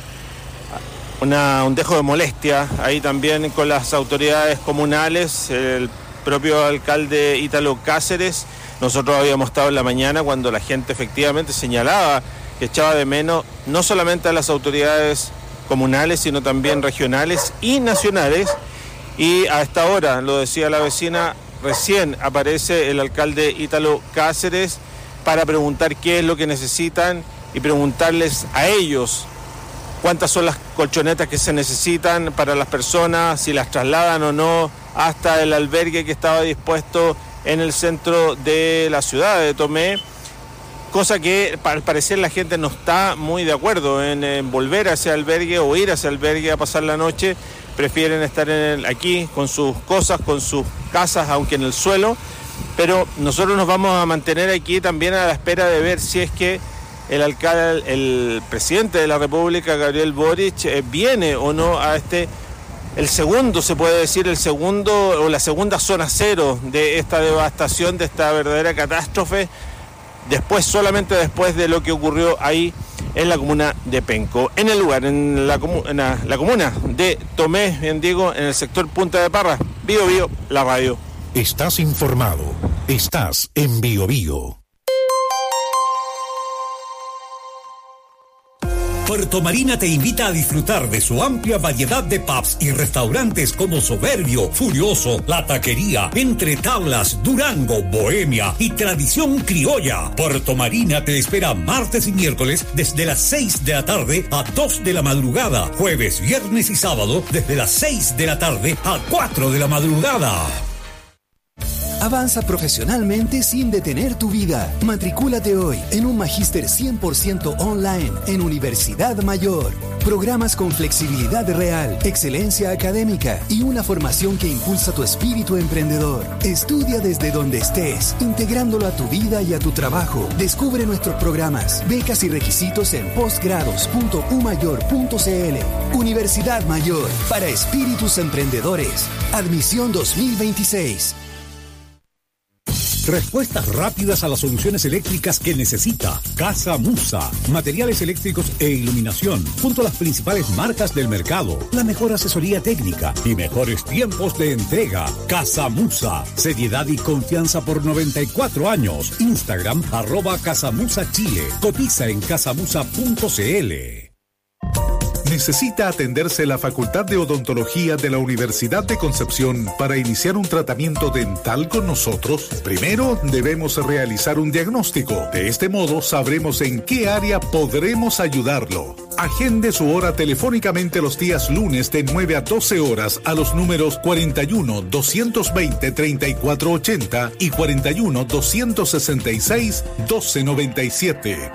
un dejo de molestia ahí también con las autoridades comunales, el propio alcalde Ítalo Cáceres. Nosotros habíamos estado en la mañana cuando la gente efectivamente señalaba que echaba de menos no solamente a las autoridades comunales, sino también regionales y nacionales, y a esta hora, lo decía la vecina, recién aparece el alcalde Ítalo Cáceres para preguntar qué es lo que necesitan y preguntarles a ellos cuántas son las colchonetas que se necesitan para las personas, si las trasladan o no hasta el albergue que estaba dispuesto en el centro de la ciudad de Tomé, cosa que al parecer la gente no está muy de acuerdo en volver a ese albergue o ir a ese albergue a pasar la noche. Prefieren estar aquí con sus cosas, con sus casas, aunque en el suelo, pero nosotros nos vamos a mantener aquí también a la espera de ver si es que el presidente de la República, Gabriel Boric, viene o no a el segundo, se puede decir, la segunda zona cero de esta devastación, de esta verdadera catástrofe, solamente después de lo que ocurrió ahí en la comuna de Penco. En el lugar, en la comuna de Tomé, bien digo, en el sector Punta de Parra, Bío Bío, la radio. Estás informado, estás en Bío Bío. Puerto Marina te invita a disfrutar de su amplia variedad de pubs y restaurantes como Soberbio, Furioso, La Taquería, Entre Tablas, Durango, Bohemia y Tradición Criolla. Puerto Marina te espera martes y miércoles desde las 6 de la tarde a 2 de la madrugada, jueves, viernes y sábado desde las 6 de la tarde a 4 de la madrugada. Avanza profesionalmente sin detener tu vida. Matricúlate hoy en un magíster 100% online en Universidad Mayor. Programas con flexibilidad real, excelencia académica y una formación que impulsa tu espíritu emprendedor. Estudia desde donde estés, integrándolo a tu vida y a tu trabajo. Descubre nuestros programas, becas y requisitos en posgrados.umayor.cl. Universidad Mayor, para espíritus emprendedores. Admisión 2026. Respuestas rápidas a las soluciones eléctricas que necesita. Casa Musa. Materiales eléctricos e iluminación, junto a las principales marcas del mercado. La mejor asesoría técnica y mejores tiempos de entrega. Casa Musa. Seriedad y confianza por 94 años. Instagram, @CasaMusaChile. Cotiza en casamusa.cl. ¿Necesita atenderse la Facultad de Odontología de la Universidad de Concepción para iniciar un tratamiento dental con nosotros? Primero debemos realizar un diagnóstico. De este modo sabremos en qué área podremos ayudarlo. Agende su hora telefónicamente los días lunes de 9 a 12 horas a los números 41-220-3480 y 41-266-1297.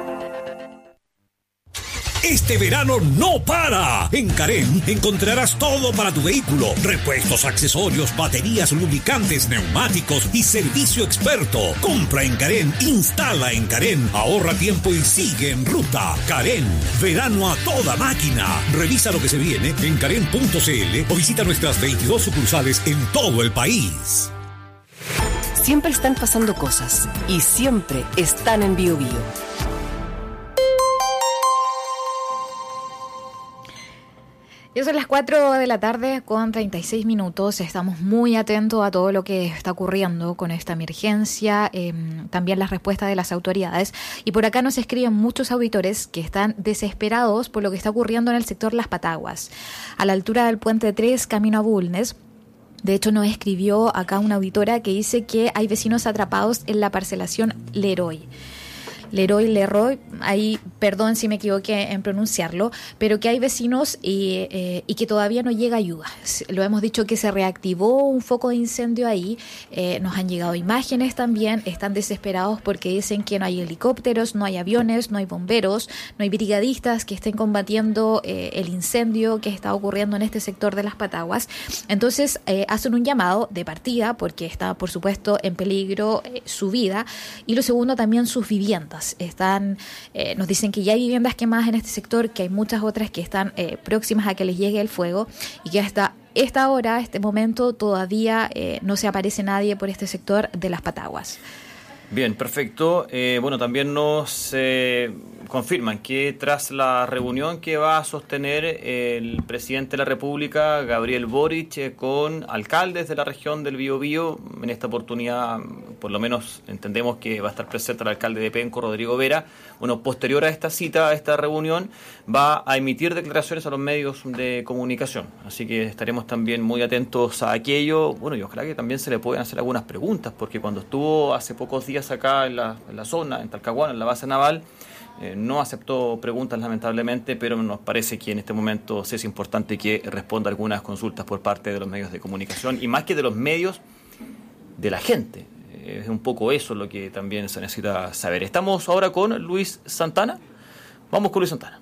Este verano no para. En Carén encontrarás todo para tu vehículo: repuestos, accesorios, baterías, lubricantes, neumáticos y servicio experto. Compra en Carén, instala en Carén, ahorra tiempo y sigue en ruta. Carén, verano a toda máquina. Revisa lo que se viene en carén.cl o visita nuestras 22 sucursales en todo el país. Siempre están pasando cosas y siempre están en Bio Bio. Ya son las 4 de la tarde con 36 minutos. Estamos muy atentos a todo lo que está ocurriendo con esta emergencia, también las respuestas de las autoridades. Y por acá nos escriben muchos auditores que están desesperados por lo que está ocurriendo en el sector Las Pataguas, a la altura del Puente 3, camino a Bulnes. De hecho, nos escribió acá una auditora que dice que hay vecinos atrapados en la parcelación Leroy, ahí, perdón si me equivoqué en pronunciarlo, pero que hay vecinos y que todavía no llega ayuda. Lo hemos dicho que se reactivó un foco de incendio ahí, nos han llegado imágenes también, están desesperados porque dicen que no hay helicópteros, no hay aviones, no hay bomberos, no hay brigadistas que estén combatiendo el incendio que está ocurriendo en este sector de Las Pataguas. Entonces hacen un llamado de partida porque está, por supuesto, en peligro su vida, y lo segundo, también sus viviendas. Nos dicen que ya hay viviendas quemadas en este sector, que hay muchas otras que están próximas a que les llegue el fuego, y que hasta esta hora, este momento, todavía no se aparece nadie por este sector de Las Pataguas. Bien, perfecto. Bueno, también nos confirman que tras la reunión que va a sostener el presidente de la República, Gabriel Boric, con alcaldes de la región del Biobío, en esta oportunidad, por lo menos entendemos que va a estar presente el alcalde de Penco, Rodrigo Vera. Bueno, posterior a esta cita, a esta reunión, va a emitir declaraciones a los medios de comunicación. Así que estaremos también muy atentos a aquello. Bueno, y ojalá que también se le puedan hacer algunas preguntas, porque cuando estuvo hace pocos días acá en la zona, en Talcahuano, en la base naval, no aceptó preguntas, lamentablemente, pero nos parece que en este momento sí es importante que responda algunas consultas por parte de los medios de comunicación, y más que de los medios, de la gente. Es un poco eso lo que también se necesita saber. Estamos ahora con Luis Santana. Vamos con Luis Santana.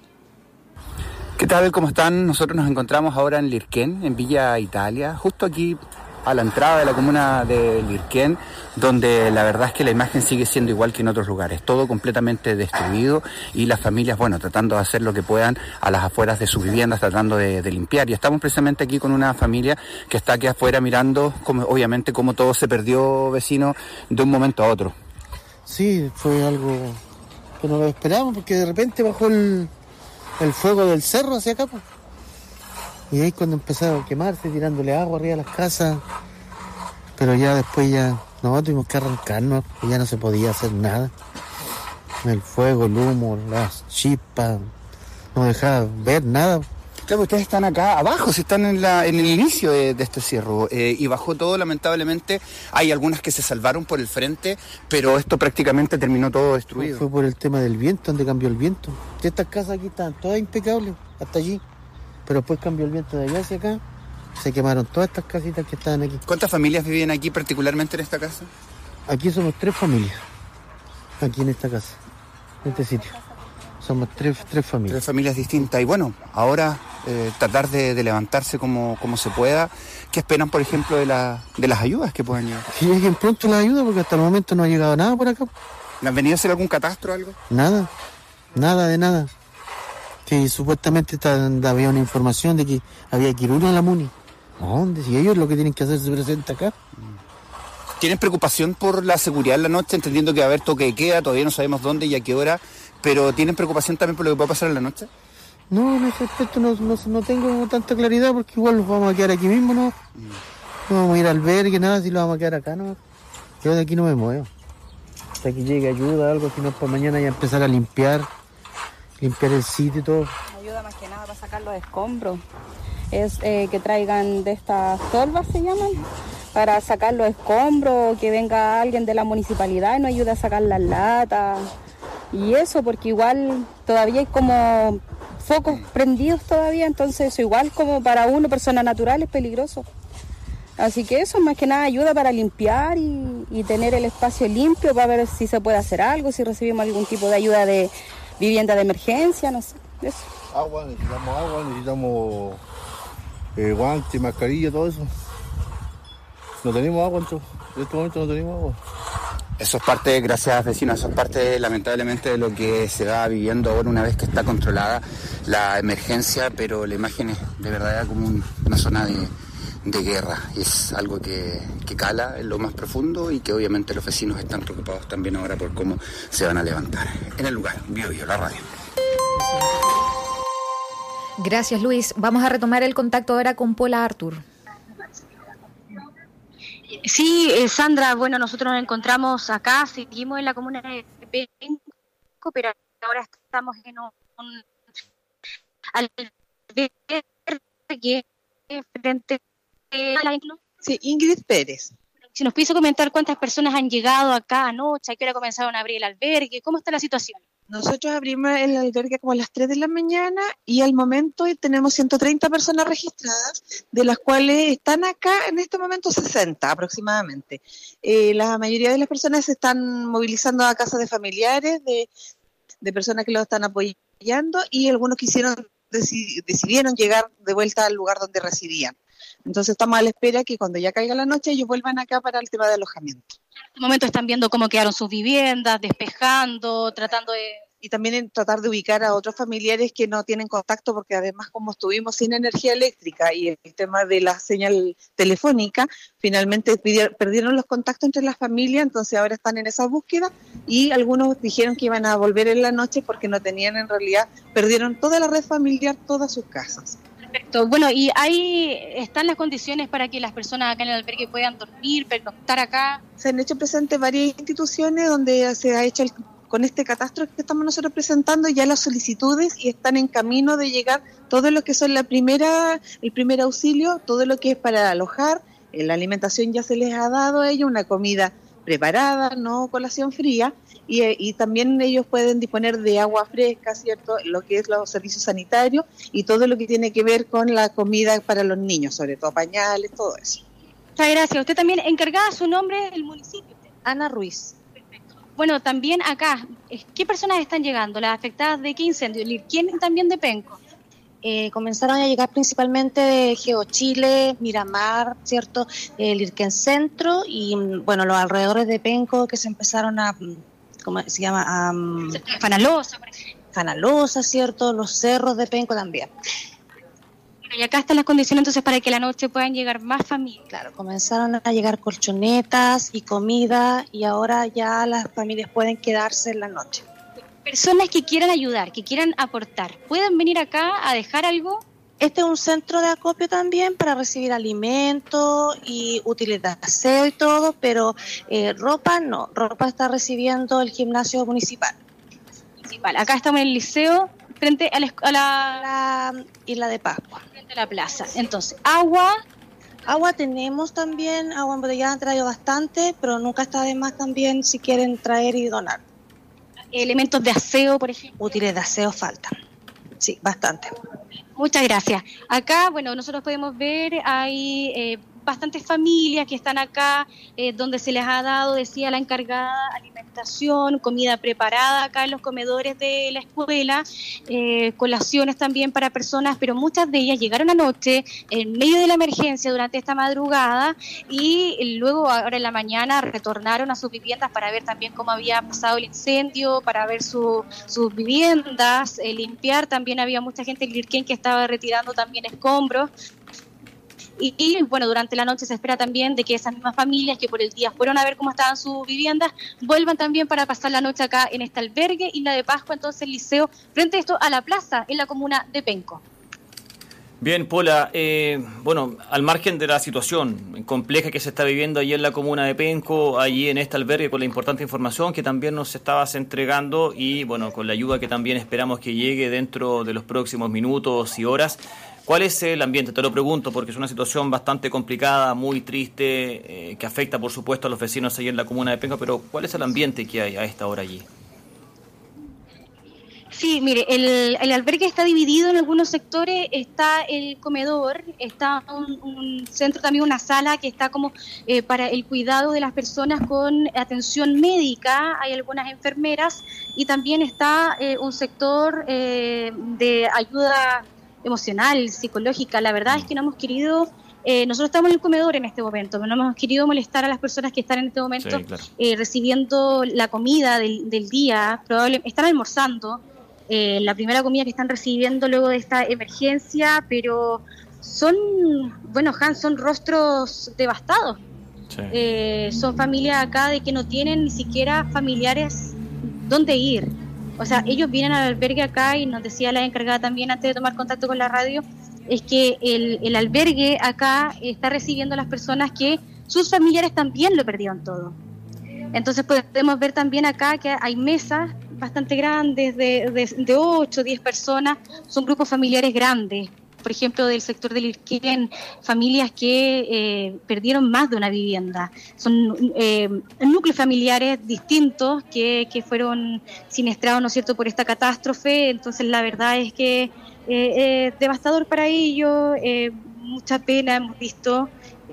¿Qué tal? ¿Cómo están? Nosotros nos encontramos ahora en Lirquén, en Villa Italia, justo aquí a la entrada de la comuna de Lirquén, donde la verdad es que la imagen sigue siendo igual que en otros lugares, todo completamente destruido, y las familias, bueno, tratando de hacer lo que puedan a las afueras de sus viviendas, tratando de limpiar. Y estamos precisamente aquí con una familia que está aquí afuera mirando, obviamente, cómo todo se perdió, vecino, de un momento a otro. Sí, fue algo que no lo esperábamos, porque de repente bajó el fuego del cerro hacia acá, pues. Y ahí cuando empezaron a quemarse, tirándole agua arriba a las casas, pero ya después tuvimos que arrancarnos, porque ya no se podía hacer nada. El fuego, el humo, las chispas, no dejaba ver nada. Claro, ustedes están acá abajo, si están en el inicio de este cierre, y bajó todo, lamentablemente. Hay algunas que se salvaron por el frente, pero esto prácticamente terminó todo destruido. Fue por el tema del viento, donde cambió el viento. Estas casas aquí estaban todas impecables, hasta allí, pero después cambió el viento de allá hacia acá, se quemaron todas estas casitas que estaban aquí. ¿Cuántas familias viven aquí, particularmente en esta casa? Aquí somos 3 familias, aquí en esta casa, en este sitio. Somos tres familias. 3 familias distintas. Y bueno, ahora tratar de levantarse como se pueda. ¿Qué esperan, por ejemplo, de las ayudas que puedan llegar? Que lleguen pronto las ayudas, porque hasta el momento no ha llegado nada por acá. ¿Le han venido a hacer algún catastro o algo? Nada de nada. Que supuestamente había una información de que había que ir uno a la MUNI. ¿Dónde? Si ellos lo que tienen que hacer se presenta acá. ¿Tienen preocupación por la seguridad en la noche, entendiendo que va a haber toque de queda, todavía no sabemos dónde y a qué hora, pero tienen preocupación también por lo que pueda pasar en la noche? No, en ese aspecto no tengo tanta claridad, porque igual los vamos a quedar aquí mismo, ¿no? No vamos a ir al albergue, nada, si lo vamos a quedar acá, ¿no? Yo de aquí no me muevo. Hasta que llegue ayuda, algo, si no, para mañana ya empezar a limpiar el sitio y todo. Ayuda más que nada para sacar los escombros. Es que traigan de estas tolvas, se llaman, para sacar los escombros, que venga alguien de la municipalidad y nos ayude a sacar las latas. Y eso, porque igual todavía hay como focos prendidos todavía, entonces eso igual como para uno, persona natural, es peligroso. Así que eso más que nada ayuda para limpiar y tener el espacio limpio para ver si se puede hacer algo, si recibimos algún tipo de ayuda de vivienda de emergencia, no sé, eso. Necesitamos guantes, mascarilla, todo eso. No tenemos agua, en este momento no tenemos agua. Eso es parte, gracias vecinos, eso es parte lamentablemente de lo que se va viviendo ahora una vez que está controlada la emergencia, pero la imagen es de verdad como una zona de guerra, y es algo que cala en lo más profundo y que obviamente los vecinos están preocupados también ahora por cómo se van a levantar. En el lugar, Bio, la radio. Gracias, Luis. Vamos a retomar el contacto ahora con Paula Artur. Sí, Sandra, bueno, nosotros nos encontramos acá, seguimos en la comuna de Penco, pero ahora estamos en un albergue frente a la... Sí, Ingrid Pérez. Si nos pudiese comentar cuántas personas han llegado acá anoche, a qué hora comenzaron a abrir el albergue, ¿cómo está la situación? Nosotros abrimos el albergue como a las 3 de la mañana y al momento tenemos 130 personas registradas, de las cuales están acá en este momento 60 aproximadamente. La mayoría de las personas se están movilizando a casas de familiares, de personas que los están apoyando, y algunos decidieron llegar de vuelta al lugar donde residían. Entonces estamos a la espera que cuando ya caiga la noche ellos vuelvan acá para el tema de alojamiento. En este momento están viendo cómo quedaron sus viviendas, despejando, tratando de... Y también en tratar de ubicar a otros familiares que no tienen contacto, porque además como estuvimos sin energía eléctrica y el tema de la señal telefónica, finalmente perdieron los contactos entre las familias, entonces ahora están en esa búsqueda, y algunos dijeron que iban a volver en la noche porque no tenían, en realidad, perdieron toda la red familiar, todas sus casas. Perfecto. Bueno, y ahí están las condiciones para que las personas acá en el albergue puedan dormir, pernoctar acá. Se han hecho presentes varias instituciones donde se ha hecho con este catastro que estamos nosotros presentando ya las solicitudes, y están en camino de llegar todo lo que son el primer auxilio, todo lo que es para alojar, la alimentación ya se les ha dado a ellos, una comida preparada, no colación fría, y también ellos pueden disponer de agua fresca, ¿cierto? Lo que es los servicios sanitarios y todo lo que tiene que ver con la comida para los niños, sobre todo pañales, todo eso. Muchas gracias. Usted también encargada, su nombre del municipio. Ana Ruiz. Perfecto. Bueno, también acá, ¿qué personas están llegando? ¿Las afectadas de qué incendio? ¿Quién también de Penco? Comenzaron a llegar principalmente de GeoChile, Miramar, ¿cierto? Lirquén Centro y, bueno, los alrededores de Penco, que se empezaron a... ¿Cómo se llama? Fanalosa, por ejemplo. Fanalosa, ¿cierto? Los cerros de Penco también. Y acá están las condiciones entonces para que la noche puedan llegar más familias. Claro, comenzaron a llegar colchonetas y comida, y ahora ya las familias pueden quedarse en la noche. Personas que quieran ayudar, que quieran aportar, ¿pueden venir acá a dejar algo? Este es un centro de acopio también para recibir alimentos y útiles de aseo y todo, pero ropa no, ropa está recibiendo el gimnasio municipal. Acá estamos en el liceo frente a la Isla de Pascua. Frente a la plaza. Entonces, agua tenemos también, agua embotellada han traído bastante, pero nunca está de más también si quieren traer y donar. Elementos de aseo, por ejemplo. Útiles de aseo faltan, sí, bastante. Muchas gracias. Acá, bueno, nosotros podemos ver, hay bastantes familias que están acá, donde se les ha dado, decía la encargada, alimentación, comida preparada acá en los comedores de la escuela, colaciones también para personas, pero muchas de ellas llegaron anoche en medio de la emergencia durante esta madrugada y luego ahora en la mañana retornaron a sus viviendas para ver también cómo había pasado el incendio, para ver sus viviendas, limpiar. También había mucha gente en Lirquén que estaba retirando también escombros. Y bueno, durante la noche se espera también de que esas mismas familias que por el día fueron a ver cómo estaban sus viviendas, vuelvan también para pasar la noche acá en este albergue, Isla de Pascua, entonces el liceo, frente a esto a la plaza en la comuna de Penco. Bien, Pola, bueno, al margen de la situación compleja que se está viviendo allí en la comuna de Penco, allí en este albergue, con la importante información que también nos estabas entregando y bueno, con la ayuda que también esperamos que llegue dentro de los próximos minutos y horas, ¿cuál es el ambiente? Te lo pregunto porque es una situación bastante complicada, muy triste, que afecta por supuesto a los vecinos allí en la comuna de Penco, pero ¿cuál es el ambiente que hay a esta hora allí? Sí, mire, el albergue está dividido en algunos sectores, está el comedor, está un centro, también una sala que está como para el cuidado de las personas con atención médica, hay algunas enfermeras y también está un sector de ayuda emocional, psicológica. La verdad es que no hemos querido... nosotros estamos en el comedor en este momento, pero no hemos querido molestar a las personas que están en este momento sí, claro. Recibiendo la comida del día, probablemente están almorzando, la primera comida que están recibiendo luego de esta emergencia, pero son, bueno, Hans, son rostros devastados. Sí. Son familias acá de que no tienen ni siquiera familiares dónde ir. O sea, ellos vienen al albergue acá y nos decía la encargada también antes de tomar contacto con la radio, es que el albergue acá está recibiendo a las personas que sus familiares también lo perdieron todo. Entonces podemos ver también acá que hay mesas bastante grandes de 8 o 10 personas, son grupos familiares grandes. Por ejemplo, del sector del Lirquén, familias que perdieron más de una vivienda. Son núcleos familiares distintos que fueron siniestrados, ¿no es cierto?, por esta catástrofe. Entonces, la verdad es que es devastador para ellos, mucha pena, hemos visto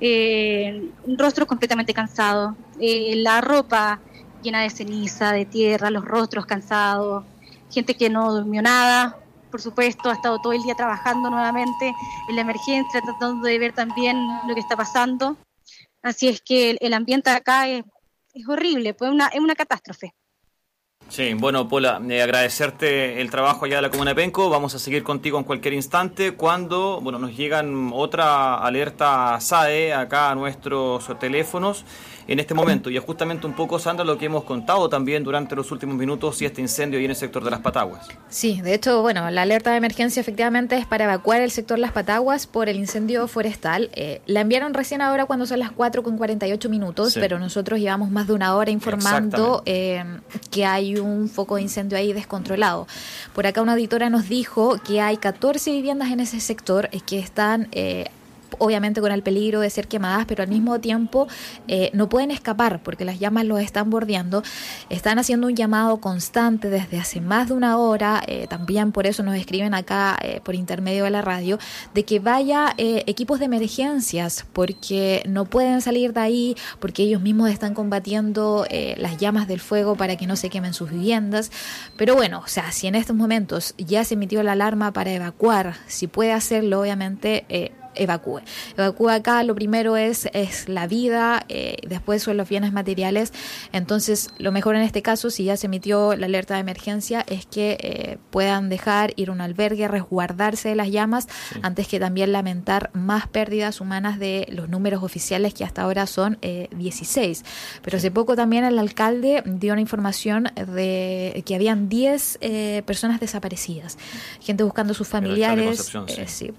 rostros completamente cansados, la ropa llena de ceniza, de tierra, los rostros cansados, gente que no durmió nada. Por supuesto, ha estado todo el día trabajando nuevamente en la emergencia, tratando de ver también lo que está pasando. Así es que el ambiente acá es horrible, pues es una catástrofe. Sí, bueno, Pola, agradecerte el trabajo allá de la comuna de Penco. Vamos a seguir contigo en cualquier instante cuando nos llegan otra alerta SAE acá a nuestros teléfonos en este momento. Y es justamente un poco, Sandra, lo que hemos contado también durante los últimos minutos y este incendio ahí en el sector de Las Pataguas. Sí, de hecho, la alerta de emergencia efectivamente es para evacuar el sector Las Pataguas por el incendio forestal. La enviaron recién ahora cuando son las 4:48, sí. Pero nosotros llevamos más de una hora informando que hay un foco de incendio ahí descontrolado. Por acá una auditora nos dijo que hay 14 viviendas en ese sector que están... obviamente con el peligro de ser quemadas, pero al mismo tiempo no pueden escapar porque las llamas los están bordeando. Están haciendo un llamado constante desde hace más de una hora, también por eso nos escriben acá por intermedio de la radio, de que vaya equipos de emergencias porque no pueden salir de ahí, porque ellos mismos están combatiendo las llamas del fuego para que no se quemen sus viviendas. Pero bueno, o sea, si en estos momentos ya se emitió la alarma para evacuar, si puede hacerlo, obviamente evacúe acá. Lo primero es la vida, después son los bienes materiales. Entonces lo mejor en este caso, si ya se emitió la alerta de emergencia, es que puedan dejar ir a un albergue, resguardarse de las llamas, sí. Antes que también lamentar más pérdidas humanas de los números oficiales que hasta ahora son 16. Pero hace poco también el alcalde dio una información de que habían 10 personas desaparecidas, gente buscando sus familiares. Sí.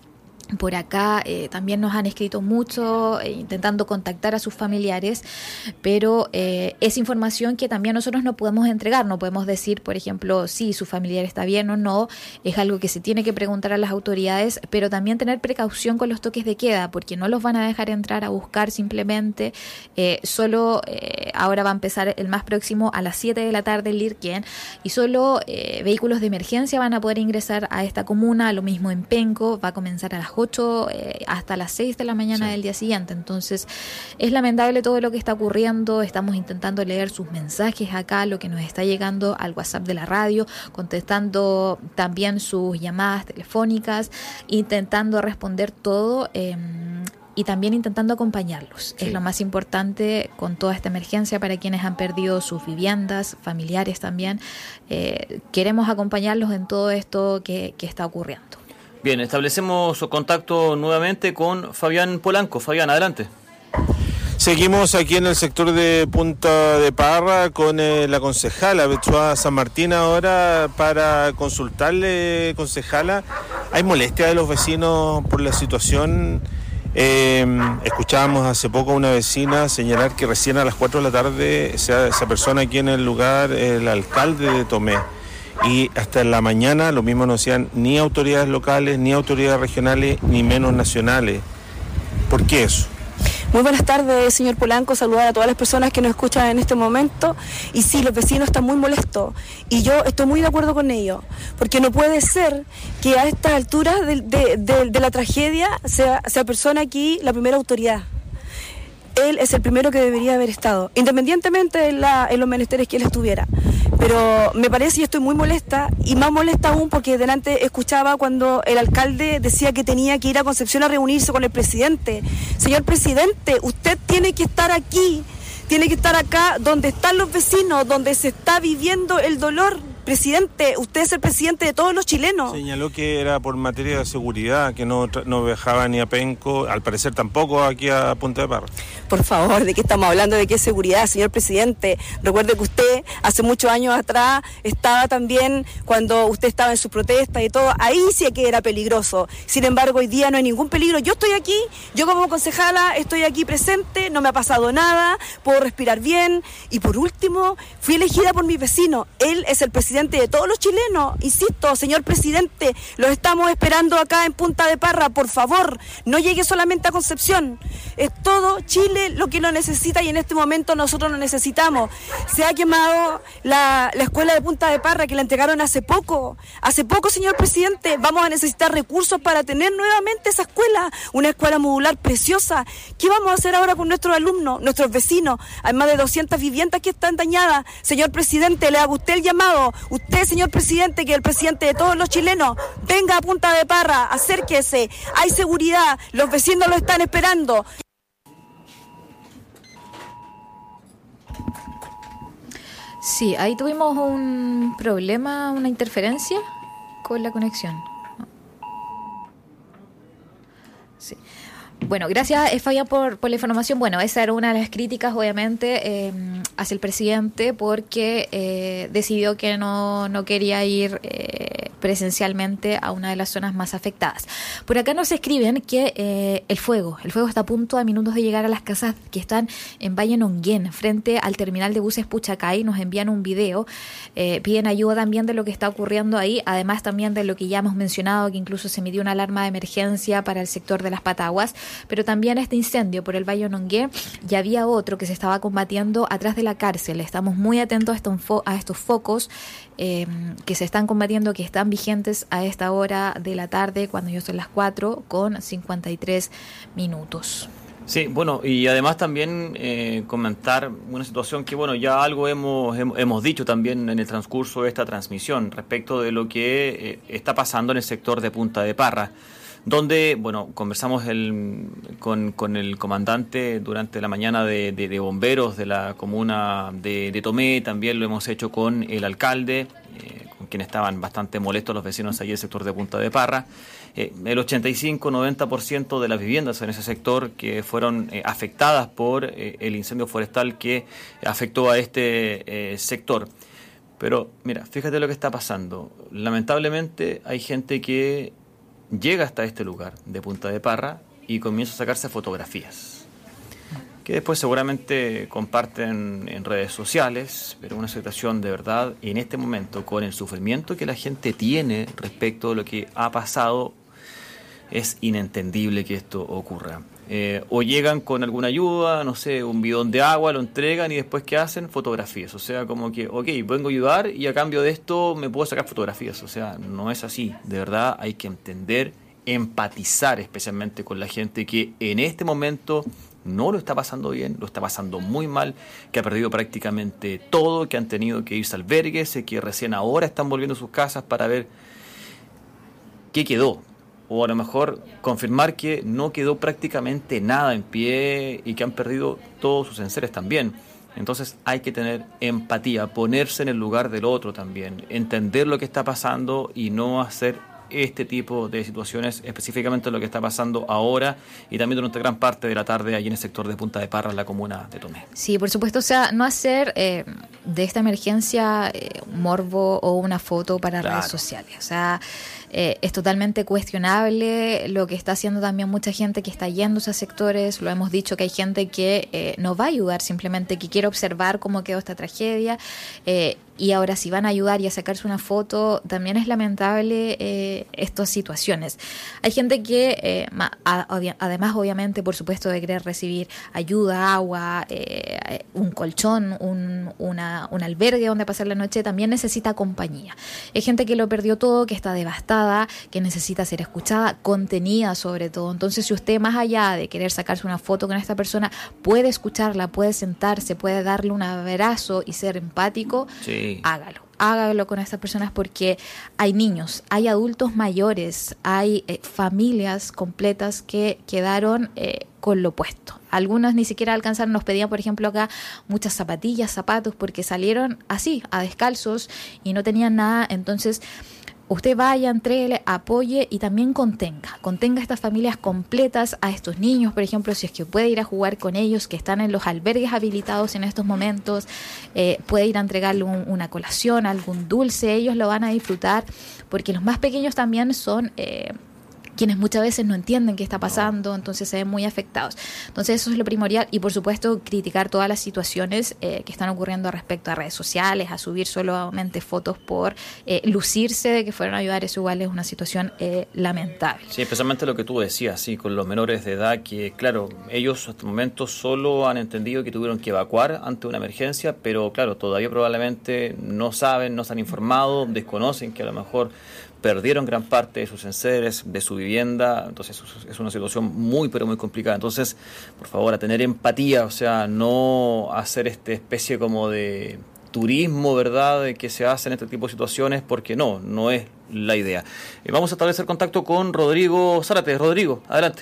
Por acá también nos han escrito mucho intentando contactar a sus familiares, pero es información que también nosotros no podemos entregar. No podemos decir, por ejemplo, si su familiar está bien o no. Es algo que se tiene que preguntar a las autoridades, pero también tener precaución con los toques de queda, porque no los van a dejar entrar a buscar simplemente. Solo ahora va a empezar el más próximo a las 7 de la tarde en Lirquén, y solo vehículos de emergencia van a poder ingresar a esta comuna. Lo mismo en Penco, va a comenzar a las 8 hasta las 6 de la mañana del día siguiente. Entonces es lamentable todo lo que está ocurriendo. Estamos intentando leer sus mensajes acá, lo que nos está llegando al WhatsApp de la radio, contestando también sus llamadas telefónicas, intentando responder todo y también intentando acompañarlos. Es lo más importante con toda esta emergencia para quienes han perdido sus viviendas, familiares también. Queremos acompañarlos en todo esto que está ocurriendo. Bien, establecemos contacto nuevamente con Fabián Polanco. Fabián, adelante. Seguimos aquí en el sector de Punta de Parra con la concejala Betsuá San Martín ahora para consultarle, concejala. ¿Hay molestia de los vecinos por la situación? Escuchábamos hace poco a una vecina señalar que recién a las 4 de la tarde esa persona aquí en el lugar, el alcalde de Tomé. Y hasta en la mañana lo mismo no decían ni autoridades locales, ni autoridades regionales, ni menos nacionales. ¿Por qué eso? Muy buenas tardes, señor Polanco. Saludar a todas las personas que nos escuchan en este momento. Y sí, los vecinos están muy molestos. Y yo estoy muy de acuerdo con ellos. Porque no puede ser que a estas alturas de la tragedia sea persona aquí la primera autoridad. Él es el primero que debería haber estado, independientemente en los menesteres que él estuviera. Pero me parece, y estoy muy molesta, y más molesta aún porque delante escuchaba cuando el alcalde decía que tenía que ir a Concepción a reunirse con el presidente. Señor presidente, usted tiene que estar aquí, tiene que estar acá donde están los vecinos, donde se está viviendo el dolor. Presidente, usted es el presidente de todos los chilenos. Señaló que era por materia de seguridad, que no viajaba ni a Penco, al parecer tampoco aquí a Punta de Parra. Por favor, ¿de qué estamos hablando? ¿De qué seguridad, señor presidente? Recuerde que usted hace muchos años atrás estaba también, cuando usted estaba en su protesta y todo, ahí sí que era peligroso. Sin embargo, hoy día no hay ningún peligro. Yo estoy aquí, yo como concejala estoy aquí presente, no me ha pasado nada, puedo respirar bien. Y por último, fui elegida por mi vecino. Él es el presidente de todos los chilenos. Insisto, señor presidente, los estamos esperando acá en Punta de Parra. Por favor, no llegue solamente a Concepción. Es todo Chile lo que lo necesita y en este momento nosotros lo necesitamos. Se ha quemado la escuela de Punta de Parra que la entregaron hace poco. Hace poco, señor presidente, vamos a necesitar recursos para tener nuevamente esa escuela, una escuela modular preciosa. ¿Qué vamos a hacer ahora con nuestros alumnos, nuestros vecinos? Hay más de 200 viviendas que están dañadas. Señor presidente, le hago usted el llamado. Usted, señor presidente, que es el presidente de todos los chilenos, venga a Punta de Parra, acérquese, hay seguridad, los vecinos lo están esperando. Sí, ahí tuvimos un problema, una interferencia con la conexión. Sí. Bueno, gracias Fabián por la información. Bueno, esa era una de las críticas, obviamente, hacia el presidente decidió que no quería ir presencialmente a una de las zonas más afectadas. Por acá nos escriben que el fuego está a punto, a minutos de llegar a las casas que están en Valle Nonguén, frente al terminal de buses Puchacay. Nos envían un video, piden ayuda también de lo que está ocurriendo ahí, además también de lo que ya hemos mencionado, que incluso se emitió una alarma de emergencia para el sector de las Pataguas, pero también este incendio por el Valle Nonguén, y había otro que se estaba combatiendo atrás de la cárcel. Estamos muy atentos a estos focos que se están combatiendo, que están vigentes a esta hora de la tarde, cuando yo son las 4:53. Sí, bueno, y además también comentar una situación que, bueno, ya algo hemos dicho también en el transcurso de esta transmisión respecto de lo que está pasando en el sector de Punta de Parra, donde, bueno, conversamos con el comandante durante la mañana de bomberos de la comuna de Tomé. También lo hemos hecho con el alcalde, con quien estaban bastante molestos los vecinos allí del sector de Punta de Parra. El 85-90% de las viviendas en ese sector que fueron afectadas por el incendio forestal que afectó a este sector. Pero mira, fíjate lo que está pasando. Lamentablemente hay gente que llega hasta este lugar de Punta de Parra y comienza a sacarse fotografías, que después seguramente comparten en redes sociales, pero una situación de verdad, en este momento, con el sufrimiento que la gente tiene respecto a lo que ha pasado, es inentendible que esto ocurra. O llegan con alguna ayuda, no sé, un bidón de agua, lo entregan y después ¿qué hacen? Fotografías. O sea, como que, ok, vengo a ayudar y a cambio de esto me puedo sacar fotografías. O sea, no es así. De verdad hay que entender, empatizar especialmente con la gente que en este momento no lo está pasando bien, lo está pasando muy mal, que ha perdido prácticamente todo, que han tenido que irse a albergues, que recién ahora están volviendo a sus casas para ver qué quedó. O a lo mejor confirmar que no quedó prácticamente nada en pie y que han perdido todos sus enseres también. Entonces hay que tener empatía, ponerse en el lugar del otro también, entender lo que está pasando y no hacer este tipo de situaciones, específicamente lo que está pasando ahora y también durante gran parte de la tarde allí en el sector de Punta de Parra, en la comuna de Tomé. Sí, por supuesto, o sea, no hacer de esta emergencia un morbo o una foto para redes sociales, o sea, es totalmente cuestionable lo que está haciendo también mucha gente que está yendo a esos sectores. Lo hemos dicho que hay gente que nos va a ayudar, simplemente que quiere observar cómo quedó esta tragedia, y ahora si van a ayudar y a sacarse una foto, también es lamentable estas situaciones. Hay gente que además obviamente por supuesto de querer recibir ayuda, agua, un colchón, un albergue donde pasar la noche, también necesita compañía. Hay gente que lo perdió todo, que está devastada, que necesita ser escuchada, contenida sobre todo. Entonces, si usted, más allá de querer sacarse una foto con esta persona, puede escucharla, puede sentarse, puede darle un abrazo y ser empático, sí, hágalo con estas personas, porque hay niños, hay adultos mayores, hay familias completas que quedaron con lo puesto. Algunos ni siquiera alcanzaron, nos pedían por ejemplo acá muchas zapatillas, zapatos, porque salieron así, a descalzos y no tenían nada. Entonces usted vaya, entréguele, apoye y también contenga a estas familias completas, a estos niños, por ejemplo, si es que puede ir a jugar con ellos, que están en los albergues habilitados en estos momentos, puede ir a entregarle una colación, algún dulce, ellos lo van a disfrutar, porque los más pequeños también son quienes muchas veces no entienden qué está pasando, entonces se ven muy afectados. Entonces eso es lo primordial, y por supuesto criticar todas las situaciones que están ocurriendo respecto a redes sociales, a subir solamente fotos por lucirse de que fueron a ayudar. Eso igual es una situación lamentable. Sí, especialmente lo que tú decías, sí, con los menores de edad, que claro, ellos hasta el momento solo han entendido que tuvieron que evacuar ante una emergencia, pero claro, todavía probablemente no saben, no se han informado, desconocen que a lo mejor perdieron gran parte de sus enseres, de su vivienda. Entonces es una situación muy pero muy complicada. Entonces, por favor, a tener empatía, o sea, no hacer esta especie como de turismo, ¿verdad?, que se hace en este tipo de situaciones, porque no es la idea. Vamos a establecer contacto con Rodrigo Zárate. Rodrigo, adelante.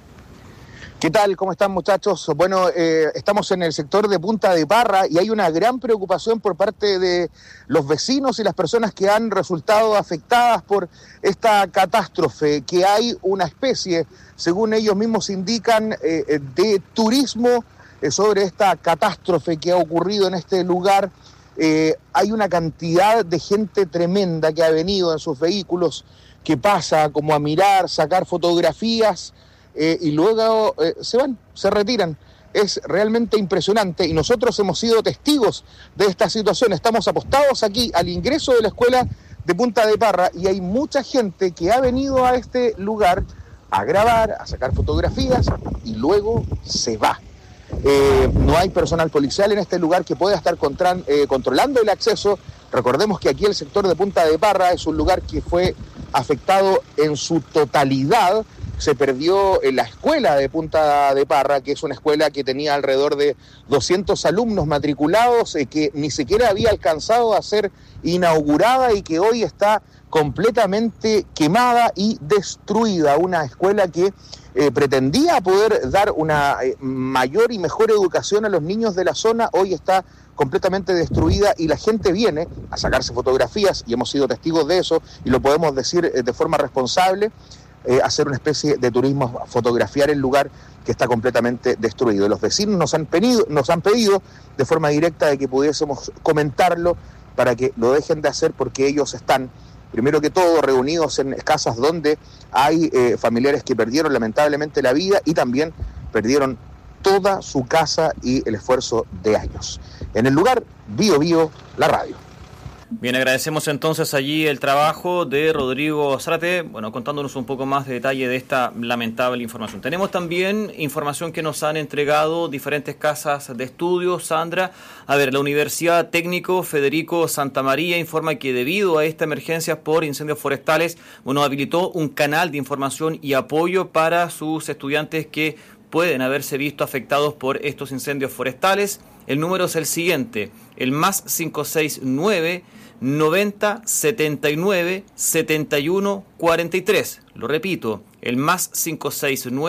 ¿Qué tal? ¿Cómo están, muchachos? Bueno, estamos en el sector de Punta de Parra y hay una gran preocupación por parte de los vecinos y las personas que han resultado afectadas por esta catástrofe, que hay una especie, según ellos mismos indican, de turismo sobre esta catástrofe que ha ocurrido en este lugar. Hay una cantidad de gente tremenda que ha venido en sus vehículos, que pasa como a mirar, sacar fotografías, y luego se retiran. Es realmente impresionante y nosotros hemos sido testigos de esta situación. Estamos apostados aquí al ingreso de la escuela de Punta de Parra y hay mucha gente que ha venido a este lugar a grabar, a sacar fotografías y luego se va. No hay personal policial en este lugar que pueda estar controlando el acceso. Recordemos que aquí el sector de Punta de Parra es un lugar que fue afectado en su totalidad. Se perdió la escuela de Punta de Parra, que es una escuela que tenía alrededor de 200 alumnos matriculados, que ni siquiera había alcanzado a ser inaugurada y que hoy está completamente quemada y destruida. Una escuela que pretendía poder dar una mayor y mejor educación a los niños de la zona, hoy está completamente destruida y la gente viene a sacarse fotografías, y hemos sido testigos de eso y lo podemos decir de forma responsable, hacer una especie de turismo, fotografiar el lugar que está completamente destruido. Los vecinos nos han pedido de forma directa de que pudiésemos comentarlo para que lo dejen de hacer, porque ellos están primero que todo reunidos en casas donde hay familiares que perdieron lamentablemente la vida y también perdieron toda su casa y el esfuerzo de años. En el lugar, Bío Bío, la radio. Bien, agradecemos entonces allí el trabajo de Rodrigo Zárate, contándonos un poco más de detalle de esta lamentable información. Tenemos también información que nos han entregado diferentes casas de estudio, Sandra. A ver, la Universidad Técnico Federico Santa María informa que debido a esta emergencia por incendios forestales, habilitó un canal de información y apoyo para sus estudiantes que pueden haberse visto afectados por estos incendios forestales. El número es el siguiente, el más 569 90 79 71 43. Lo repito, el más 569